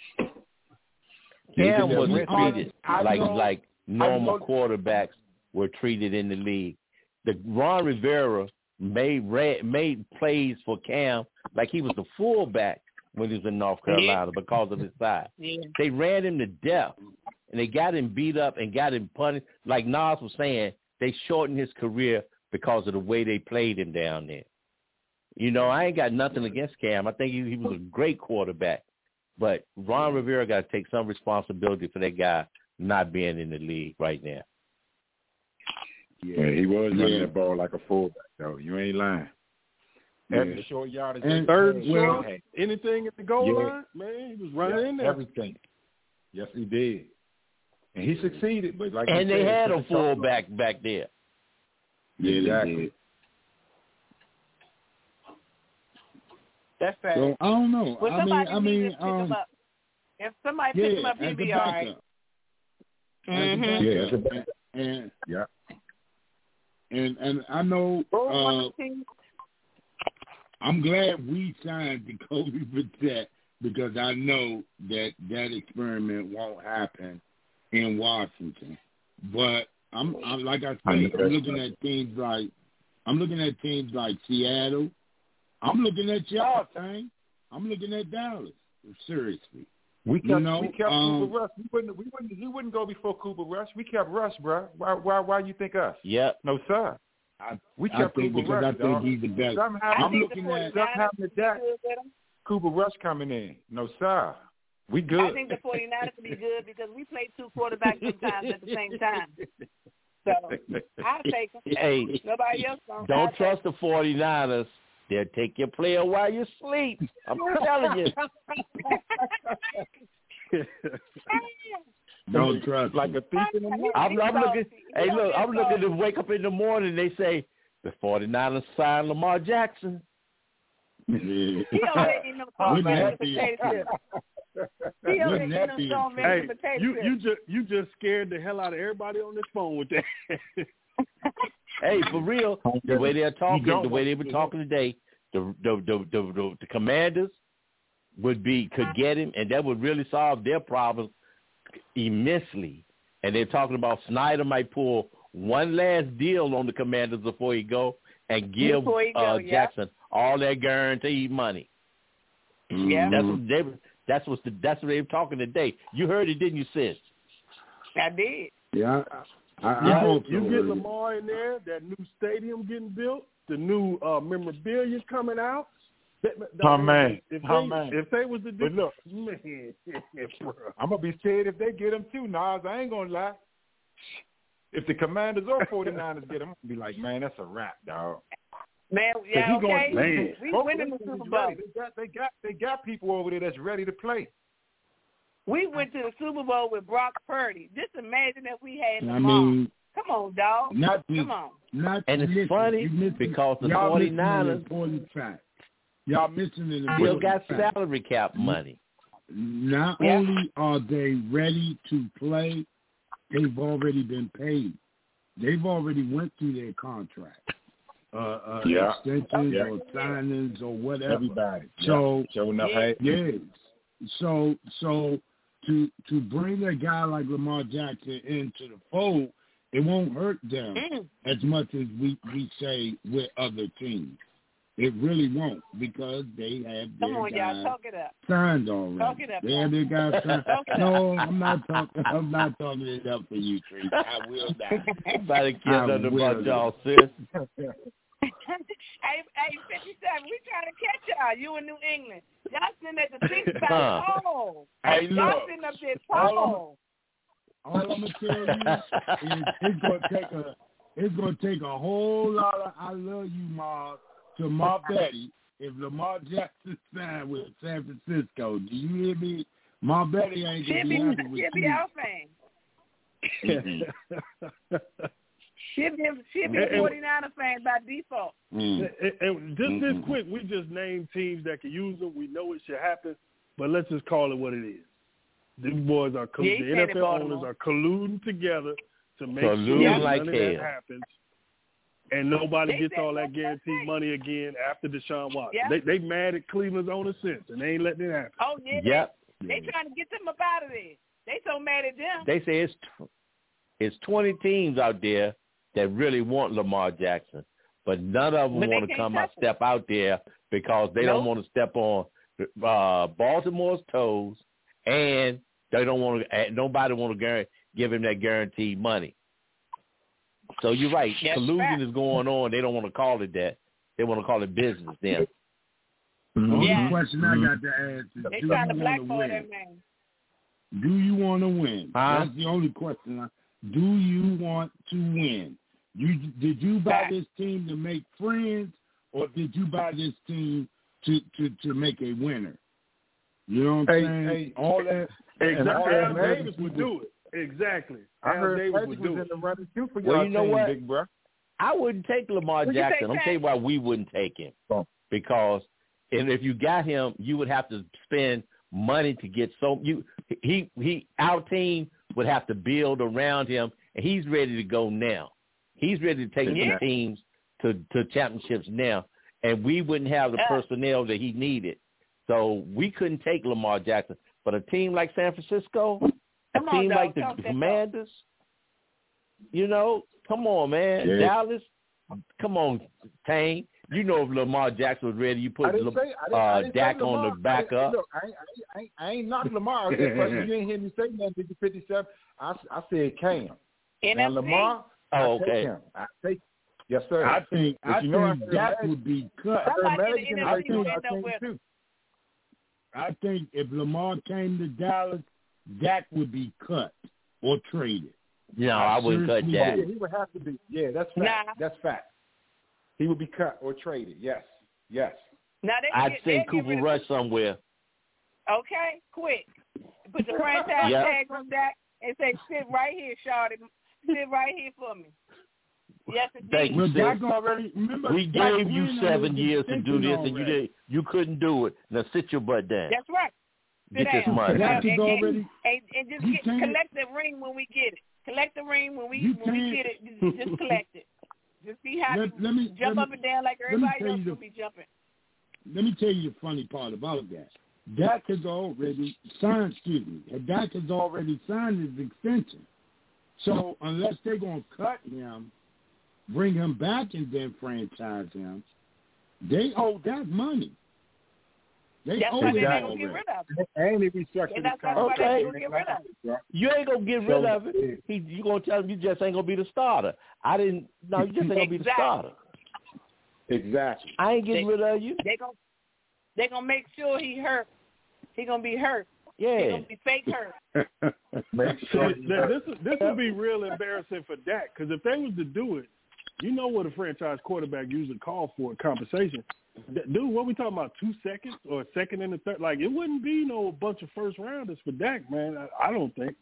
Cam Yeah, wasn't we- treated I like know- like normal know- quarterbacks were treated in the league. The Ron Rivera made ran, made plays for Cam like he was the fullback when he was in North Carolina because of his size. Yeah. They ran him to death, and they got him beat up and got him punished. Like Nas was saying, they shortened his career because of the way they played him down there. You know, I ain't got nothing against Cam. I think he, he was a great quarterback. But Ron Rivera got to take some responsibility for that guy not being in the league right now. Yeah, he was running Yeah. that ball like a fullback, though. You ain't lying. Every Yeah. short yardage, And Third they and had, short, had. anything at the goal Yeah. line, man, he was running Yeah, in there. everything. Yes, he did, and he succeeded. But like you And they said, had put a the top- fullback back there. Yeah, Exactly. they did. That's fair. So I don't know. Well, I mean, somebody I needs mean, to pick um, him up. If somebody yeah, pick him up, as he'll a be all right. backup. As a Mhm. backup. Yeah, as a and, backup. and Yeah. and and I know. Oh, Uh, one team. I'm glad we signed Jacoby Brissett because I know that that experiment won't happen in Washington. But I'm, I'm like I I know said, I'm that's looking right. at teams like I'm looking at teams like Seattle. I'm looking at y'all, Tank. I'm looking at Dallas. Seriously. We kept, You know, we kept um, Cooper Rush. We wouldn't, we wouldn't, we wouldn't go before Cooper Rush. We kept Rush, bro. Why, why, why you think us? Yep. No, sir. I, We I kept think Cooper because Rush. I think dog. he's the best. Somehow, I I'm think looking the at- 49ers somehow would with be that, good with him. Cooper Rush coming in. No, sir. We good. I think the 49ers would be good because we play two quarterbacks sometimes at the same time. So I'll take him. Hey, Nobody else don't. I'll don't take trust the 49ers. They'll take your player while you sleep. I'm telling you. Don't trust like him. a thief in the night. I'm, I'm looking. Hey, He's look, I'm salty. looking to wake up in the morning. They say the 49ers signed Lamar Jackson. Yeah. He over there eating them so Wouldn't many that be- potato chips. He over Wouldn't there that eating be them so many Hey, potato you chips. you just you just scared the hell out of everybody on this phone with that. Hey, for real, the way they're talking, don't the way want they were to. talking today, the the the the, the, the Commanders would be could get him, and that would really solve their problems immensely. And they're talking about Snyder might pull one last deal on the Commanders before he go and give Before he go, uh, yeah. Jackson all that guaranteed money. Yeah. That's what they. That's what the, that's what they were talking today. You heard it, didn't you, sis? I did. Yeah. I, I, you I hope get, you so, get really. Lamar in there, that new stadium getting built, the new uh, memorabilia coming out. That, that, Oh, man. If they, Oh, man. if they was to do, But look, man, bro. I'm going to be scared if they get him too, Nas. I ain't going to lie. If the Commanders or forty-niners get him, I'm going to be like, man, that's a wrap, dog. Man, yeah, he okay. Going, man, we both went in the teams Super Bowl. ready. They got, they, got, they got people over there that's ready to play. We went to the Super Bowl with Brock Purdy. Just imagine if we had I Lamar. mean, Come on, dog. not Come on. Not and it's listen, funny missing, because the y'all forty-niners missing an important fact. Y'all missing an still important got fact. salary cap money. Not Yeah. only are they ready to play, they've already been paid. They've already went through their contract. Uh, uh, Yeah. extensions Yeah. or signings or whatever. Everybody. So, yeah. Showing up, yeah. hey. yes. So, so to to bring a guy like Lamar Jackson into the fold, it won't hurt them Mm. as much as we, we say with other teams. It really won't because they have their Come on, guys y'all. Talk it up. signed already. Talk it up, They have their guys signed. Talk it No, I'm not talking. I'm not talking it up for you, Tree. I will not. Nobody I cares nothing will about not. y'all, sis. hey, hey, fifty-seven, we trying to catch y'all. You in New England. Y'all sitting at the six by Huh. tall. Hey, Y'all look. sitting up there All tall. All I'm gonna tell you is it's gonna take a it's gonna take a whole lot of I love you, Ma, to Ma Betty if Lamar Jackson signed with San Francisco. Do you hear me? Ma Betty ain't gonna She'll be be, happy with she'll be you. our fan. She'll be, she'll be a forty-niner fan by default. Mm. And, and just this Mm-mm. quick, we just named teams that can use them. We know it should happen, but let's just call it what it is. These boys are Yeah, he the said N F it, L owners Baltimore. are colluding together to make Colluding sure like none of that hell. happens, and nobody They gets said all that's that guaranteed right. money again after Deshaun Watson. Yeah. They they mad at Cleveland's owner since, and they ain't letting it happen. Oh, yeah. Yep. They, they trying to get them up out of there. They so mad at them. They say it's tw- it's twenty teams out there that really want Lamar Jackson, but none of them But they want to can't come out, touch him. step out there because they don't Nope. want to step on uh, Baltimore's toes, and they don't want to. Nobody want to guarantee, give him that guaranteed money. So you're right. That's Collusion fact. is going on. They don't want to call it that. They want to call it business then. The only Yeah. question I got to ask is, They do trying to you want to blackball win? that man. Do you want to win? Huh? That's the only question. I- Do you want to win? You did you buy Fact. this team to make friends, or did you buy this team to to, to make a winner? You know what I'm Hey, saying? hey, all that. Exactly. all Al that Davis would do it. Exactly. I Al heard Davis Patrick would was do in it. the running too for Well, y'all you know team, what? big bro. I wouldn't take Lamar What'd you say, Jackson. I'm Pat? tell you why we wouldn't take him. Oh. Because and if you got him, you would have to spend money to get so you he he our team would have to build around him, and he's ready to go now. He's ready to take Yeah. some teams to to championships now, and we wouldn't have the Yeah. personnel that he needed. So we couldn't take Lamar Jackson. But a team like San Francisco, a Come on, team dog. like the Talk that Commanders, you know, come on, man. Yeah. Dallas, come on, Tane. You know if Lamar Jackson was ready, you I put didn't Le- say, I didn't, uh, I didn't Dak say Lamar. on the back I, up. Look, I, ain't- I, ain't- I ain't knocking Lamar. I said, question, you didn't hear me say nothing to fifty-seven. I, I said Cam. N Now F C. Lamar, Oh, I okay. take him. I take Yes, sir. I think But I you know, think I that imagine- would be cut. Somebody in the N F C I would think- end up with him. I think if Lamar came to Dallas, Dak would be cut or traded. No, I wouldn't cut seriously Dak. Yeah, he would have to be. Yeah, that's fact. Nah. That's fact. He would be cut or traded. Yes. Yes. Now they I'd get, say they get Cooper rid of- Rush somewhere. Okay, quick. Put the franchise Yep. tag on Dak and say, sit right here, Shawty. Sit right here for me. Yes, indeed. Thank you, Well, sis. Dak already. Remember, We Dak gave you went seven under years to do extension this, and you already. did. You couldn't do it. Now sit your butt down. That's right. Sit Get this down. money. Dak and, is and, already. and, and just You get, can't- collect the ring when we get it. Collect the ring when we You when we can't- get it. Just, just collect it. Just be happy. Let- let me- Jump let up me- and down like let me everybody tell else you will the- be jumping. Let me tell you the funny part about that. Dak has already signed. Excuse me. Dak has already signed his extension. So unless they're gonna cut him, bring him back and then franchise him, they owe Dak money. They That's why they're not going to get rid of it. And if he structured That's why Okay. they're going to get rid of it. You ain't gonna get rid of it. He, you gonna tell him you just ain't gonna be the starter. I didn't. No, you just ain't gonna be the starter. Exactly. I ain't getting They- rid of you. They gonna they gonna make sure he hurt. He gonna be hurt. He Yeah. gonna be fake hurt. Make sure this this would be real embarrassing for Dak because if they was to do it, you know what a franchise quarterback usually calls for compensation. Dude, what we talking about? Two seconds or a second and a third? Like it wouldn't be no bunch of first rounders for Dak, man. I, I don't think.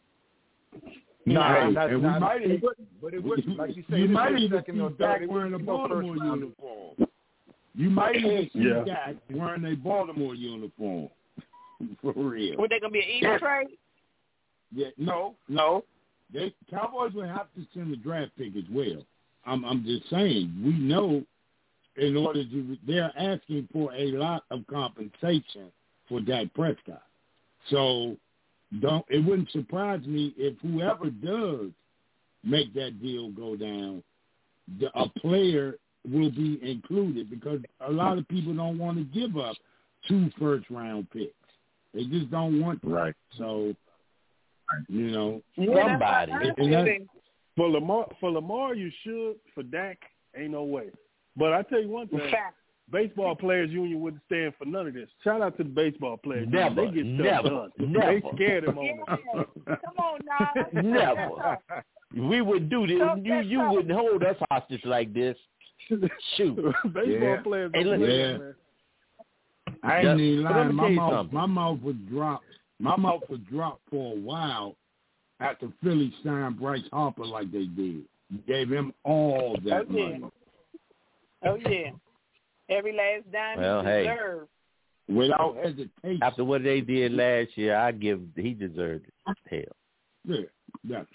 Nah, Hey, not, and we not, might it even- wouldn't, but it wouldn't. Like you say, you this might is even second see or Dak third. It wearing a wouldn't be no first Baltimore round. uniform. You might even see Yeah. Dak wearing a Baltimore uniform. For real. What they gonna be an easy trade? Yeah, no, no. They Cowboys will have to send a draft pick as well. I'm I'm just saying, we know in order to they're asking for a lot of compensation for Dak Prescott. So don't it wouldn't surprise me if whoever does make that deal go down, the, a player will be included because a lot of people don't want to give up two first round picks. They just don't want to. Right. So, you know, Yeah, Somebody. that's what I'm And that's- thinking. For Lamar, for Lamar, you should. For Dak, ain't no way. But I tell you one thing: Fact. baseball players union wouldn't stand for none of this. Shout out to the baseball players. Never, they get stuff never, done. never. They scared him on Yeah. it. Come on, now. Never. We would do this. Don't You get you up. wouldn't hold us hostage like this. Shoot. baseball Yeah. players. Hey, Don't look- play, Yeah. man. I ain't Yeah, even but let lying. me My tell you mouth, something. my mouth was dropped. My mouth was dropped for a while after Philly signed Bryce Harper like they did. Gave him all that Oh, yeah. money Oh yeah. Every last dime Well, he hey. deserved. without hesitation. After what they did last year, I give he deserved it. Hell. Yeah, yeah.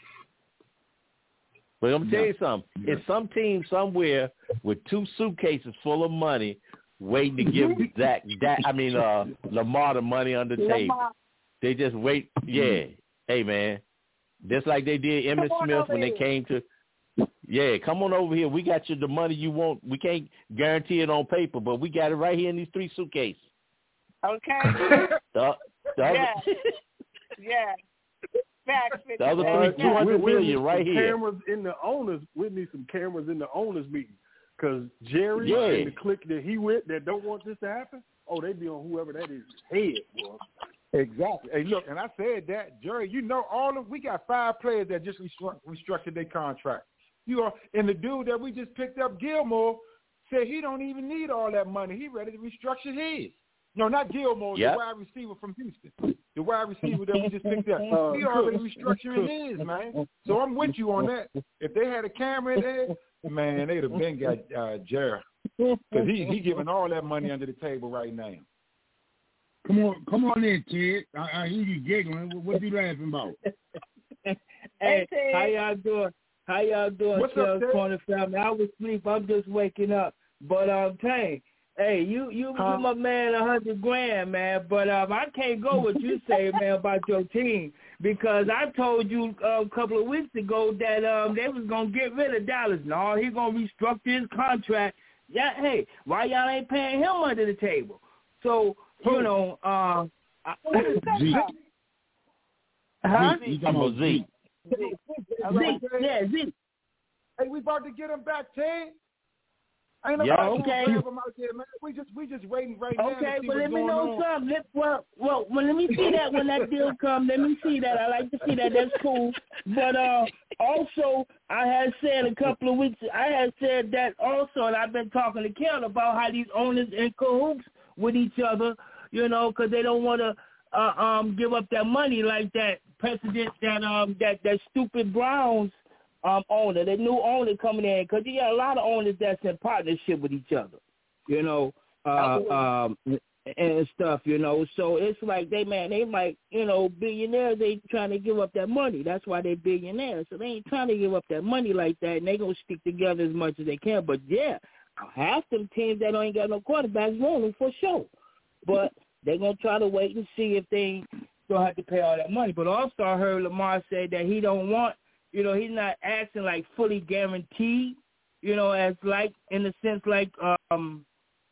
But I'm gonna tell Yeah. you something. Yeah. It's some team somewhere with two suitcases full of money waiting to give Zach that I mean uh Lamar the money on the table. Lamar, They just wait. Yeah. Hey man. Just like they did Emmitt Come on Smith over when they here. came to Yeah, come on over here. We got you the money you want. We can't guarantee it on paper, but we got it right here in these three suitcases. okay. The, the other, Yeah. Yeah. Facts, The other Facts. three- two hundred we, we million need right some here. Cameras in the owners. We need some cameras in the owners meeting because Jerry Yeah. and the clique that he with that don't want this to happen. Oh, they be on whoever that is head, boy. Exactly. Hey, look, and I said that, Jerry. You know, all of we got five players that just restru- restructured their contract. You are, and the dude that we just picked up, Gilmore, said he don't even need all that money. He ready to restructure his. No, not Gilmore, Yep. the wide receiver from Houston, the wide receiver that we just picked up. Uh, he already restructuring his, man. So I'm with you on that. If they had a camera in there, man, they'd have been got uh, Jerry because he he giving all that money under the table right now. Come on, come on in, Ted. I, I hear you giggling. What, what you laughing about? Hey, Ted. how y'all doing? How y'all doing, What's up, Sales Ted? Corner family? I was asleep. I'm just waking up. But um, Tank, hey, you you Huh? give my man a hundred grand, man. But um, I can't go what you say, man, about your team because I told you uh, a couple of weeks ago that um they was gonna get rid of Dallas. No, he gonna restructure his contract. Yeah, hey, why y'all ain't paying him under the table? So you know, um, I, Zeke. huh? Zeke. You I'm talking a about Zeke. Zeke, yeah, Zeke. Hey, we about to get him back, Ted. Ain't Yeah, nobody okay. gonna grab him out there, man. We just we just waiting right now Okay, to see well, what's let me going know on. something. Let, well, well, well, let me see that when that deal comes. Let me see that. I like to see that. That's cool. But uh, also, I had said a couple of weeks, I had said that also, and I've been talking to Kel about how these owners in cahoots with each other, you know, because they don't want to uh, um give up that money like that precedent that um that that stupid Browns um owner, the new owner coming in, because you got a lot of owners that's in partnership with each other, you know, uh, um and stuff, you know. So it's like they man, they might, you know, billionaires, they trying to give up that money. That's why they billionaires. So they ain't trying to give up that money like that, and they gonna stick together as much as they can. But yeah, half them teams that ain't got no quarterbacks want them for sure. But they're gonna try to wait and see if they don't have to pay all that money. But also I heard Lamar say that he don't want, you know, he's not acting like fully guaranteed, you know, as like in the sense like um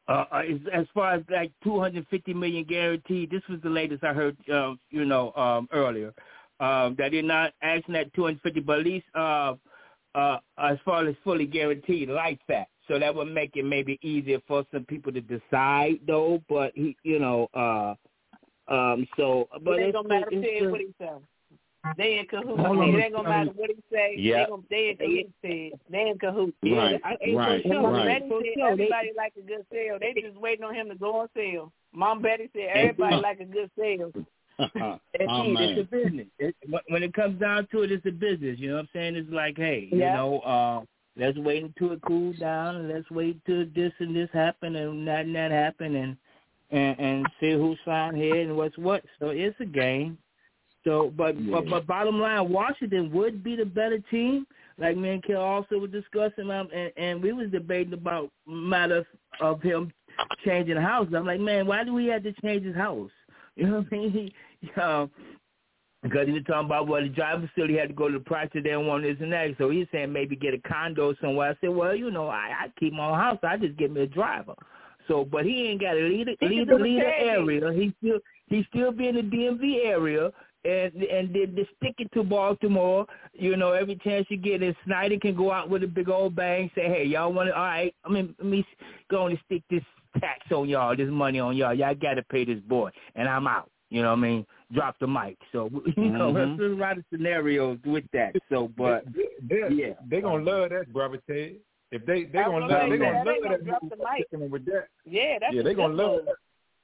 Uh, as, as far as like two hundred fifty million guaranteed, this was the latest I heard, uh, you know, um, earlier. Um, that they're not asking that two hundred fifty, but at least uh, uh, as far as fully guaranteed, like that. So that would make it maybe easier for some people to decide, though. But he, you know, uh, um, so but it ain't gonna matter it's, it's, what he say. They in cahoots. It ain't gonna matter what he say. Yeah. They, gonna, they in cahoots. They in cahoots. Right, I, right, sure. Mom right. Betty said everybody like a good sale. They just waiting on him to go on sale. Mom Betty said everybody like a good sale. It's, oh, it's a business. It, when it comes down to it, it's a business. You know what I'm saying? It's like, hey, yeah. you know, uh, let's wait until it cools down, and let's wait till this and this happen and that and that happen, and and, and see who's signed here and what's what. So it's a game. So, but, yeah. but but bottom line, Washington would be the better team. Like me and Kel also were discussing, um, and, and we was debating about matter of him changing the house. I'm like, man, why do we have to change his house? You know what I mean? He, uh, because he was talking about, well, the driver facility had to go to the price that they don't want this and that. So he's saying maybe get a condo somewhere. I said, well, you know, I, I keep my own house. I just get me a driver. So, but he ain't got to leave the, leave the, leave the area. He still he still be in the D M V area. And and then they stick it to Baltimore, you know, every chance you get it. Snyder can go out with a big old bang, say, hey, y'all want to, all right, I mean, let me go and stick this tax on y'all, this money on y'all. Y'all got to pay this boy, and I'm out. You know what I mean? Drop the mic. So, you know, Mm-hmm. there's a lot of scenarios with that. So, but, they, they, yeah. They're going to love that, brother Ted. If they, they're going to love, they gonna love that. Drop the mic. With that. Yeah, that's yeah, they're going to love that.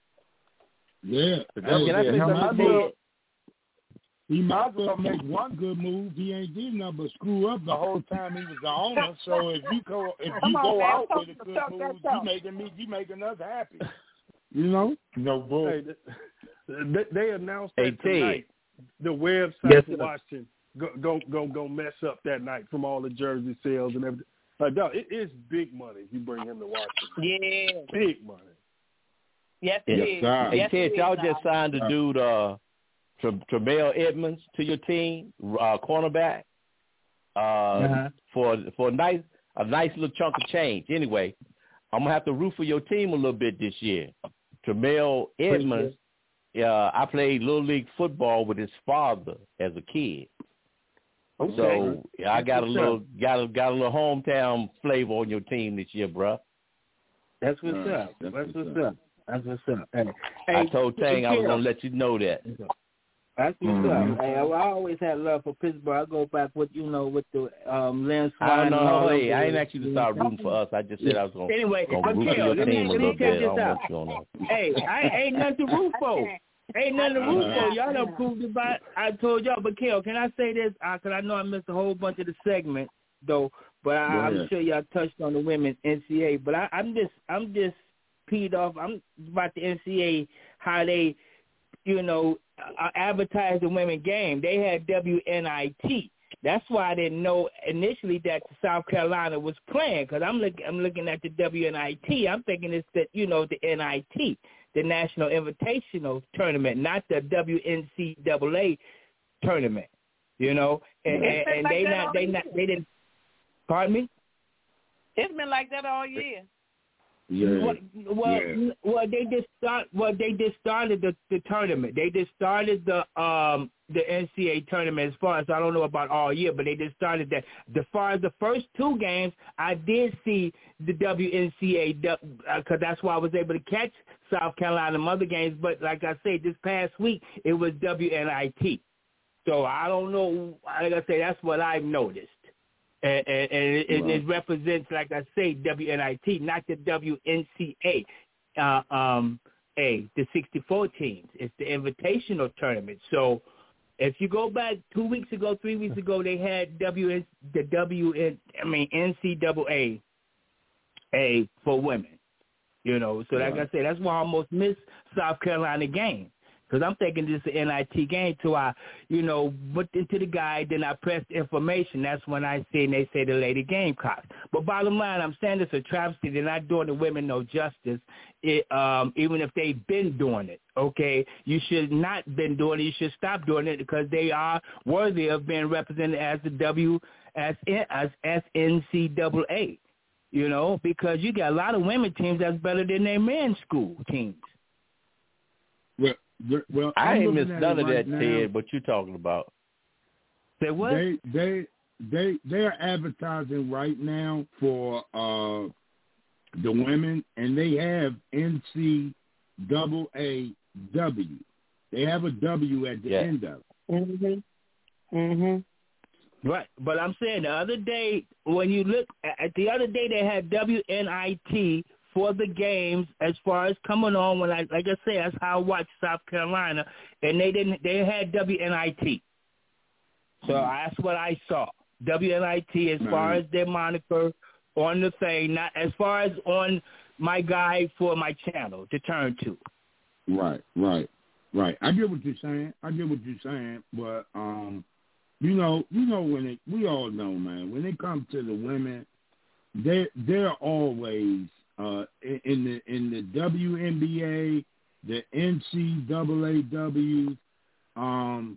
Yeah. Hey, can I say something? He might as well make one good move. He ain't did nothing but screw up the whole time he was the owner. So if you go if you on, go man. out Talk, with a good talk, move, talk, you talk. making me you making us happy. You know? No bull. Hey, they, they announced hey, that tonight. The website yes, for Washington go go go go mess up that night from all the jersey sales and everything. Like, dog, it is big money if you bring him to Washington. Yeah, big money. Yes, it Yes, is. sir. Hey, Yes, Ted, it is, y'all Tom. just signed a dude, uh, Tremel Edmonds, to your team, uh, cornerback, uh, uh-huh. for for a nice a nice little chunk of change. Anyway, I'm gonna have to root for your team a little bit this year. Tremel Edmonds, uh, I played little league football with his father as a kid. Okay. So yeah, I got a little got a got a little hometown flavor on your team this year, bro. That's what's uh, up. That's, that's what's up. up. That's what's up. Hey, I hey, told Tang I was Kel. gonna let you know that. That's what's Mm-hmm. up. Hey, I, I always had love for Pittsburgh. I go back with, you know, with the um, Lance I don't Ryan and all know. Hey, those I ain't guys. asked you to start rooting for us. I just said I was gonna, anyway, gonna root for Kel, your let me, team a let me little check bit. I this don't out. want you on that. Hey, I ain't nothing to root for. Ain't nothing to root for. Y'all done proved it by, I told y'all. But, Kel, can I say this? Because I know I missed a whole bunch of the segment, though. But I, I'm sure y'all touched on the women's N C A A. But I, I'm just I'm just peed off. I'm about the N C A A, how they, you know, uh, advertise the women's game. They had W N I T. That's why I didn't know initially that South Carolina was playing, because I'm, look, I'm looking at the W N I T. I'm thinking it's the, you know, the N I T, the National Invitational Tournament, not the W N C A A tournament, you know. And, and, and they not they not they didn't. Pardon me? It's been like that all year. Yeah. Well, well, yeah. well, they just start. Well, they just started the, the tournament. They just started the um the N C A A tournament. As far as I don't know about all year, but they just started that. As far as the first two games, I did see the W N C A A because that's why I was able to catch South Carolina and other games. But like I said, this past week it was W N I T. So I don't know. Like I say, that's what I've noticed. And, and, and it, right. it represents, like I say, W N I T, not the W N C A A, uh, um, A, the sixty-four teams. It's the invitational tournament. So if you go back two weeks ago, three weeks ago, they had W N, the W N, I mean N C A A A for women. You know, so like right. I said, that's why I almost missed South Carolina game. Because I'm thinking this is an N I T game, so I, you know, went into the guide, then I pressed information. That's when I see, and they say the Lady Gamecocks. But bottom line, I'm saying it's a travesty. They're not doing the women no justice, it, um, even if they've been doing it, okay? You should not been doing it. You should stop doing it because they are worthy of being represented as the W, as, as S N C A A. you know, because you got a lot of women teams that's better than their men's school teams. Well, well I I'm ain't missed looking at none it of right that, now. Ted, what you talking about. Say what? They they they they are advertising right now for uh, the women, and they have N C double A W. They have a W at the Yeah. end of it. Mhm. Mhm. Right, but I'm saying the other day when you look at the other day they had W N I T for the games as far as coming on. When I like I say, that's how I watched South Carolina, and they didn't. They had W N I T, so that's what I saw. W N I T as far as their moniker on the thing, not as far as on my guide for my channel to turn to. Right, right, right. I get what you're saying. I get what you're saying, but um, you know, you know when it, we all know, man. When it comes to the women, they they're always uh in, in the in the W N B A, the N C double A W. Um,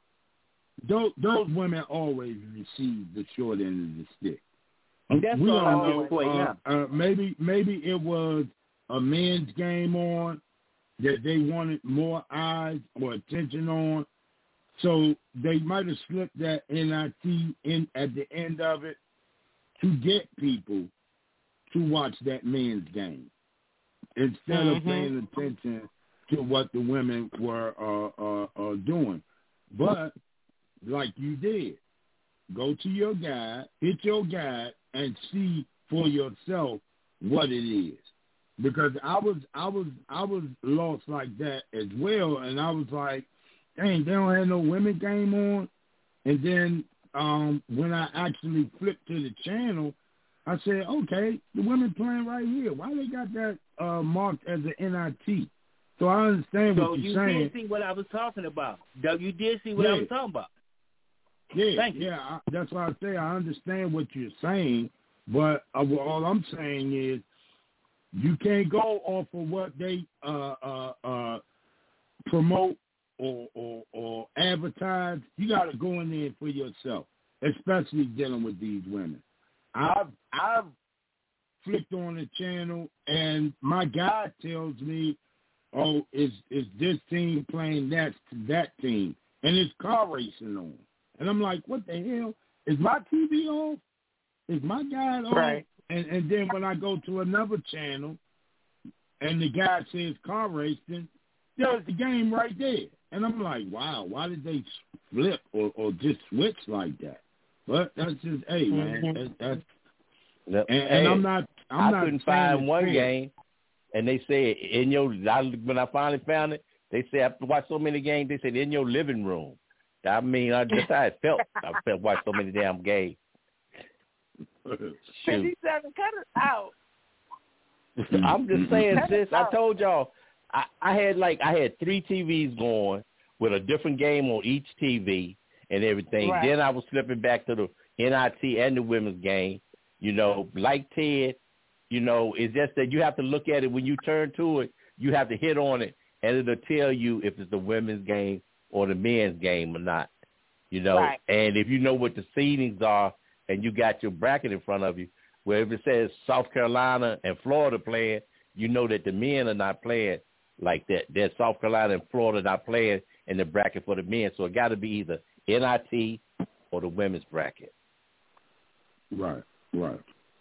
those those women always receive the short end of the stick. That's we all all I know. know for Uh, now. uh, maybe maybe it was a men's game on that they wanted more eyes or attention on, so they might have slipped that N I T in at the end of it to get people to watch that men's game instead Mhm. of paying attention to what the women were uh, uh, uh, doing. But like you did, go to your guide, hit your guide, and see for yourself what it is. Because I was I was I was lost like that as well, and I was like, dang, they don't have no women game on. And then um, when I actually flipped to the channel, I said, okay, the women playing right here. Why they got that uh, marked as an N I T? So I understand So what you you're saying. did see what I was talking about. You did see what Yeah. I was talking about. Yeah, Thank you. yeah, I, that's why I say I understand what you're saying, but uh, well, all I'm saying is you can't go off of what they uh, uh, uh, promote or, or, or advertise. You got to go in there for yourself, especially dealing with these women. I've I've flipped on the channel and my guide tells me, "Oh, is is this team playing that that team?" And it's car racing on. And I'm like, what the hell? Is my T V off? Is my guide on? Right. And and then when I go to another channel and the guy says car racing, there's the game right there. And I'm like, wow, why did they flip or, or just switch like that? But that's just, hey, man, Mhm. that, that's, Yep. and, Hey, and I'm not, I'm I not couldn't saying find it's one fair. game, and they said in your. I, when I finally found it, they said after watch so many games, they said in your living room. I mean, I, that's how it felt. I felt watch so many damn games. fifty-seven, cut it out. I'm just saying, Cut it sis. I out. told y'all, I, I had like I had three T Vs going with a different game on each T V and everything. Right. Then I was flipping back to the N I T and the women's game. You know, like Ted, you know, it's just that you have to look at it when you turn to it. You have to hit on it, and it'll tell you if it's the women's game or the men's game or not. You know, Right. and if you know what the seedings are, and you got your bracket in front of you, where if it says South Carolina and Florida playing, you know that the men are not playing like that. That South Carolina and Florida not playing in the bracket for the men. So it got to be either N I T or the women's bracket. Right, right.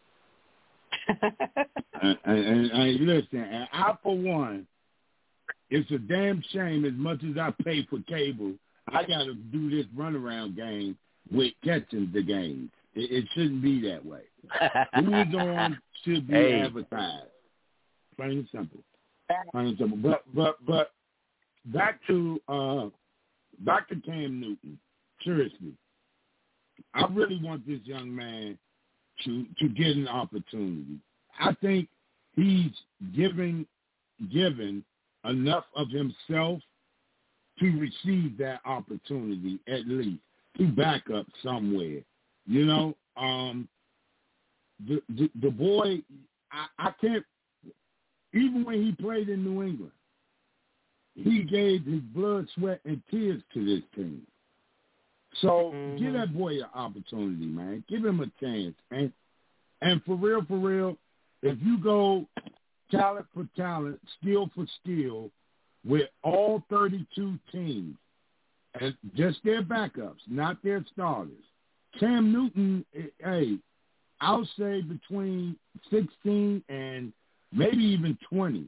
and, and, and, and listen, and I, for one, it's a damn shame as much as I pay for cable, I got to do this runaround game with catching the games. It, it shouldn't be that way. Who is on should be Hey. advertised. Plain and simple. Plain and simple. But, but, but back to uh, Doctor Cam Newton, seriously, I really want this young man to to get an opportunity. I think he's giving given enough of himself to receive that opportunity, at least to back up somewhere. You know, um, the, the the boy, I, I can't. Even when he played in New England, he gave his blood, sweat, and tears to this team. So Mhm. give that boy an opportunity, man. Give him a chance, man. And for real, for real, if you go talent for talent, skill for skill, with all thirty-two teams, and just their backups, not their starters, Cam Newton, hey, I'll say between sixteen and maybe even twenty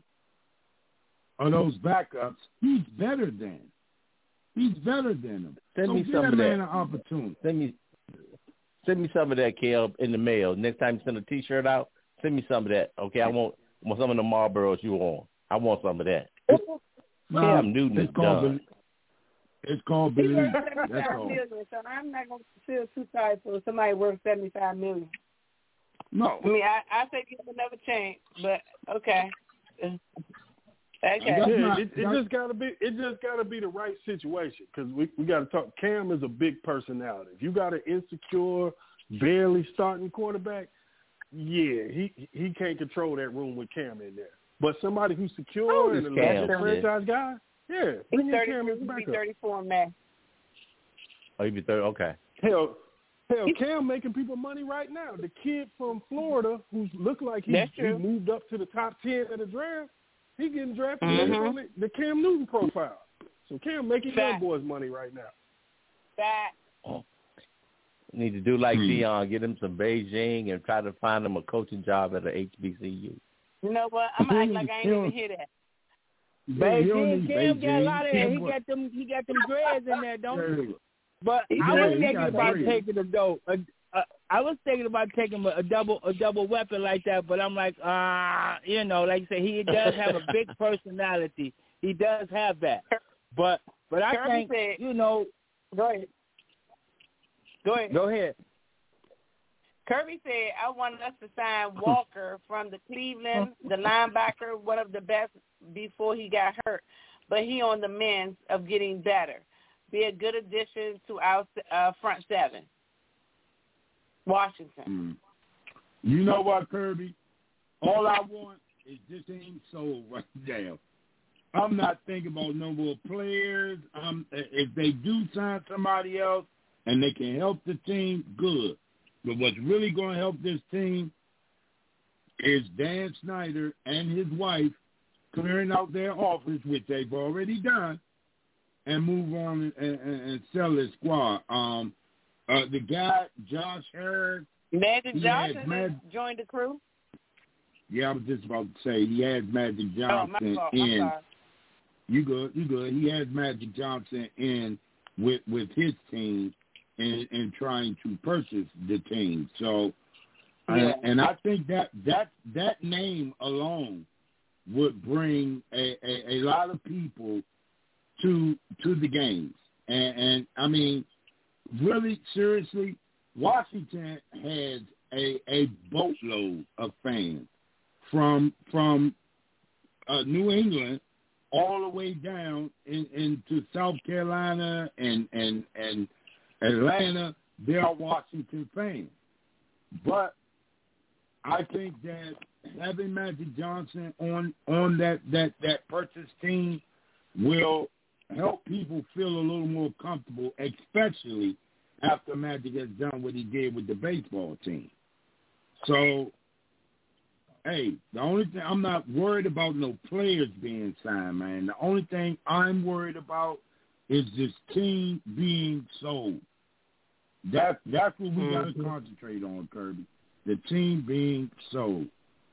of those backups, he's better than. He's better than them. Send so me give some that of man that. an opportunity. Send me, send me some of that, Kel, in the mail. Next time you send a T-shirt out, send me some of that. Okay, I want, I want some of the Marlboros you on. I want some of that. No, Cam Newton is it's called done. Be- It's called He believe. works That's seventy-five all. million, so I'm not gonna feel too sorry for somebody who works seventy-five million. No, I mean, I I say give him another chance, but okay, okay. Yeah, it, it just gotta be it just gotta be the right situation because we we gotta talk. Cam is a big personality. If you got an insecure, barely starting quarterback, yeah, he he can't control that room with Cam in there. But somebody who's secure Oh, and a Cam, legit yeah. franchise guy, yeah, bring He's in thirty. Cam as a He'll be backup. thirty-four in May. Oh, you be thirty. Okay. Hell, hell, Cam making people money right now. The kid from Florida who looked like he, That's he true. moved up to the top ten of the draft, he getting drafted Mhm. based on the, the Cam Newton profile. So Cam making young Fact. boys money right now. That Oh. Need to do like Hmm. Dion, get him some Beijing and try to find him a coaching job at a H B C U. you know what? I'm gonna act like I ain't even hear that. Yeah, he don't Beijing, need Cam got a lot of that. Cam He wa- got them. He got them dreads in there, don't he? Yeah. But He I does. was He thinking got about dreads. taking a though. A, a, I was thinking about taking a, a double a double weapon like that, but I'm like, ah, uh, you know, like you say, he does have a big personality. He does have that. But but I Kirby think said- you know. Go ahead. Go ahead. Go ahead. Kirby said, I want us to sign Walker from the Cleveland, the linebacker, one of the best before he got hurt. But he on the mend of getting better. Be a good addition to our uh, front seven. Washington. Mm. You know what, Kirby? All I want is this ain't sold right now. I'm not thinking about no more players. Um, if they do sign somebody else and they can help the team, good. But what's really going to help this team is Dan Snyder and his wife clearing out their office, which they've already done, and move on and, and, and sell his squad. Um, uh, the guy, Josh Harris. Magic he Johnson had Mag- has joined the crew. Yeah, I was just about to say he has Magic Oh, my Johnson fault. I'm in. sorry. You good? You good? He has Magic Johnson in with with his team and, and trying to purchase the team. So, Yeah. and, and I think that that that name alone would bring a, a, a lot of people to to the games. And, and I mean, really seriously, Washington has a a boatload of fans from from uh, New England all the way down in, into South Carolina and, and, and Atlanta. They are Washington fans. But I think that having Magic Johnson on on that, that, that purchase team will help people feel a little more comfortable, especially after Magic has done what he did with the baseball team. So, hey, the only thing, I'm not worried about no players being signed, man. The only thing I'm worried about is this team being sold. That, that's what we got to Mhm. concentrate on, Kirby. The team being sold.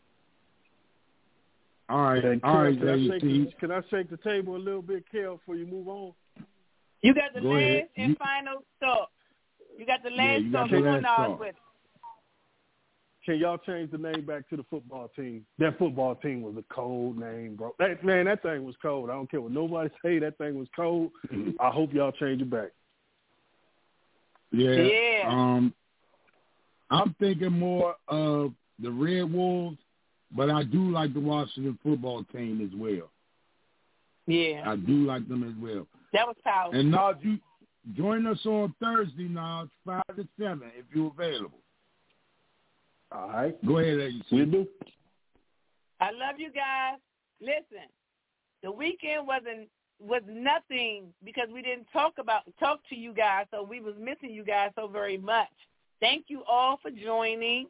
All right, And all Kel, right, can, I ladies. shake the, can I shake the table a little bit, Kel, before you move on? You got the Go last ahead. and You- final thought. You got the Yeah, last you got thought. the Come on, last Nas, thought. with it. Can y'all change the name back to the football team? That football team was a cold name, bro. That, man, that thing was cold. I don't care what nobody say. That thing was cold. I hope y'all change it back. Yeah. Yeah. Um, I'm thinking more of the Red Wolves, but I do like the Washington football team as well. Yeah. I do like them as well. That was powerful. And Nas, you join us on Thursday, Nas, five to seven, if you're available. All right. Go ahead, ladies. We do. I love you guys. Listen, the weekend wasn't was nothing because we didn't talk about talk to you guys, so we was missing you guys so very much. Thank you all for joining.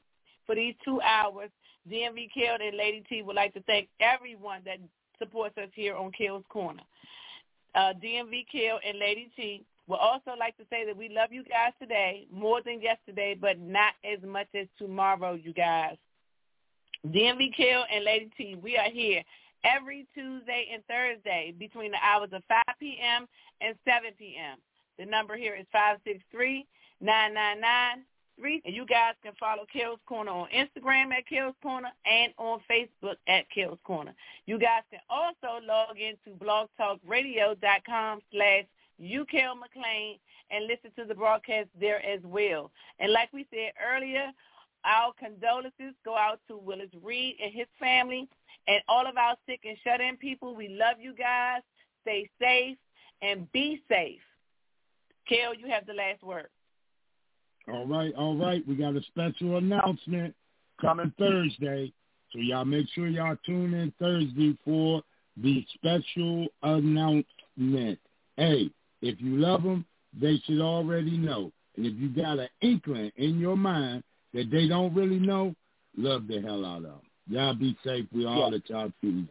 for these two hours. D M V Kill and Lady T would like to thank everyone that supports us here on Kill's Corner. Uh, D M V Kill and Lady T would also like to say that we love you guys today more than yesterday, but not as much as tomorrow, you guys. D M V Kill and Lady T, we are here every Tuesday and Thursday between the hours of five p.m. and seven p.m. The number here is five six three, nine nine nine, three. And you guys can follow Kill's Corner on Instagram at Kill's Corner and on Facebook at Kill's Corner. You guys can also log into blogtalkradio.com slash UKillMcLean and listen to the broadcast there as well. And like we said earlier, our condolences go out to Willis Reed and his family and all of our sick and shut-in people. We love you guys. Stay safe and be safe. Kill, you have the last word. All right, all right. We got a special announcement coming Thursday. So y'all make sure y'all tune in Thursday for the special announcement. Hey, if you love them, they should already know. And if you got an inkling in your mind that they don't really know, love the hell out of them. Y'all be safe. We all at y'all Tuesday.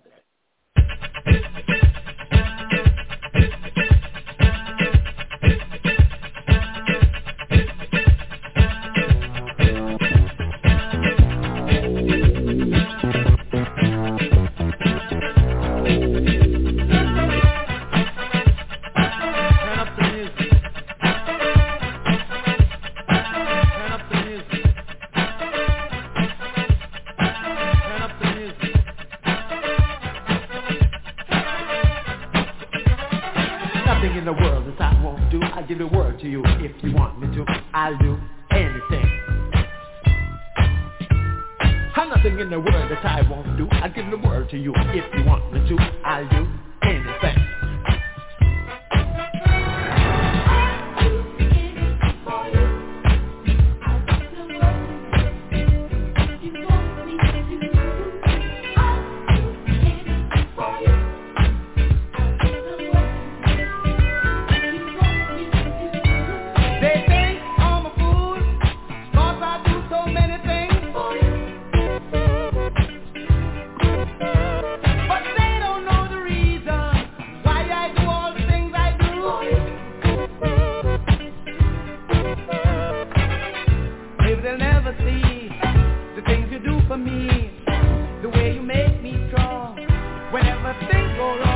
Give the word to you if you want me to. I'll do anything. I'm nothing in the world that I won't do. I'll give the word to you if you want me to. I'll do anything. Me, the way you make me strong. Whenever things go wrong,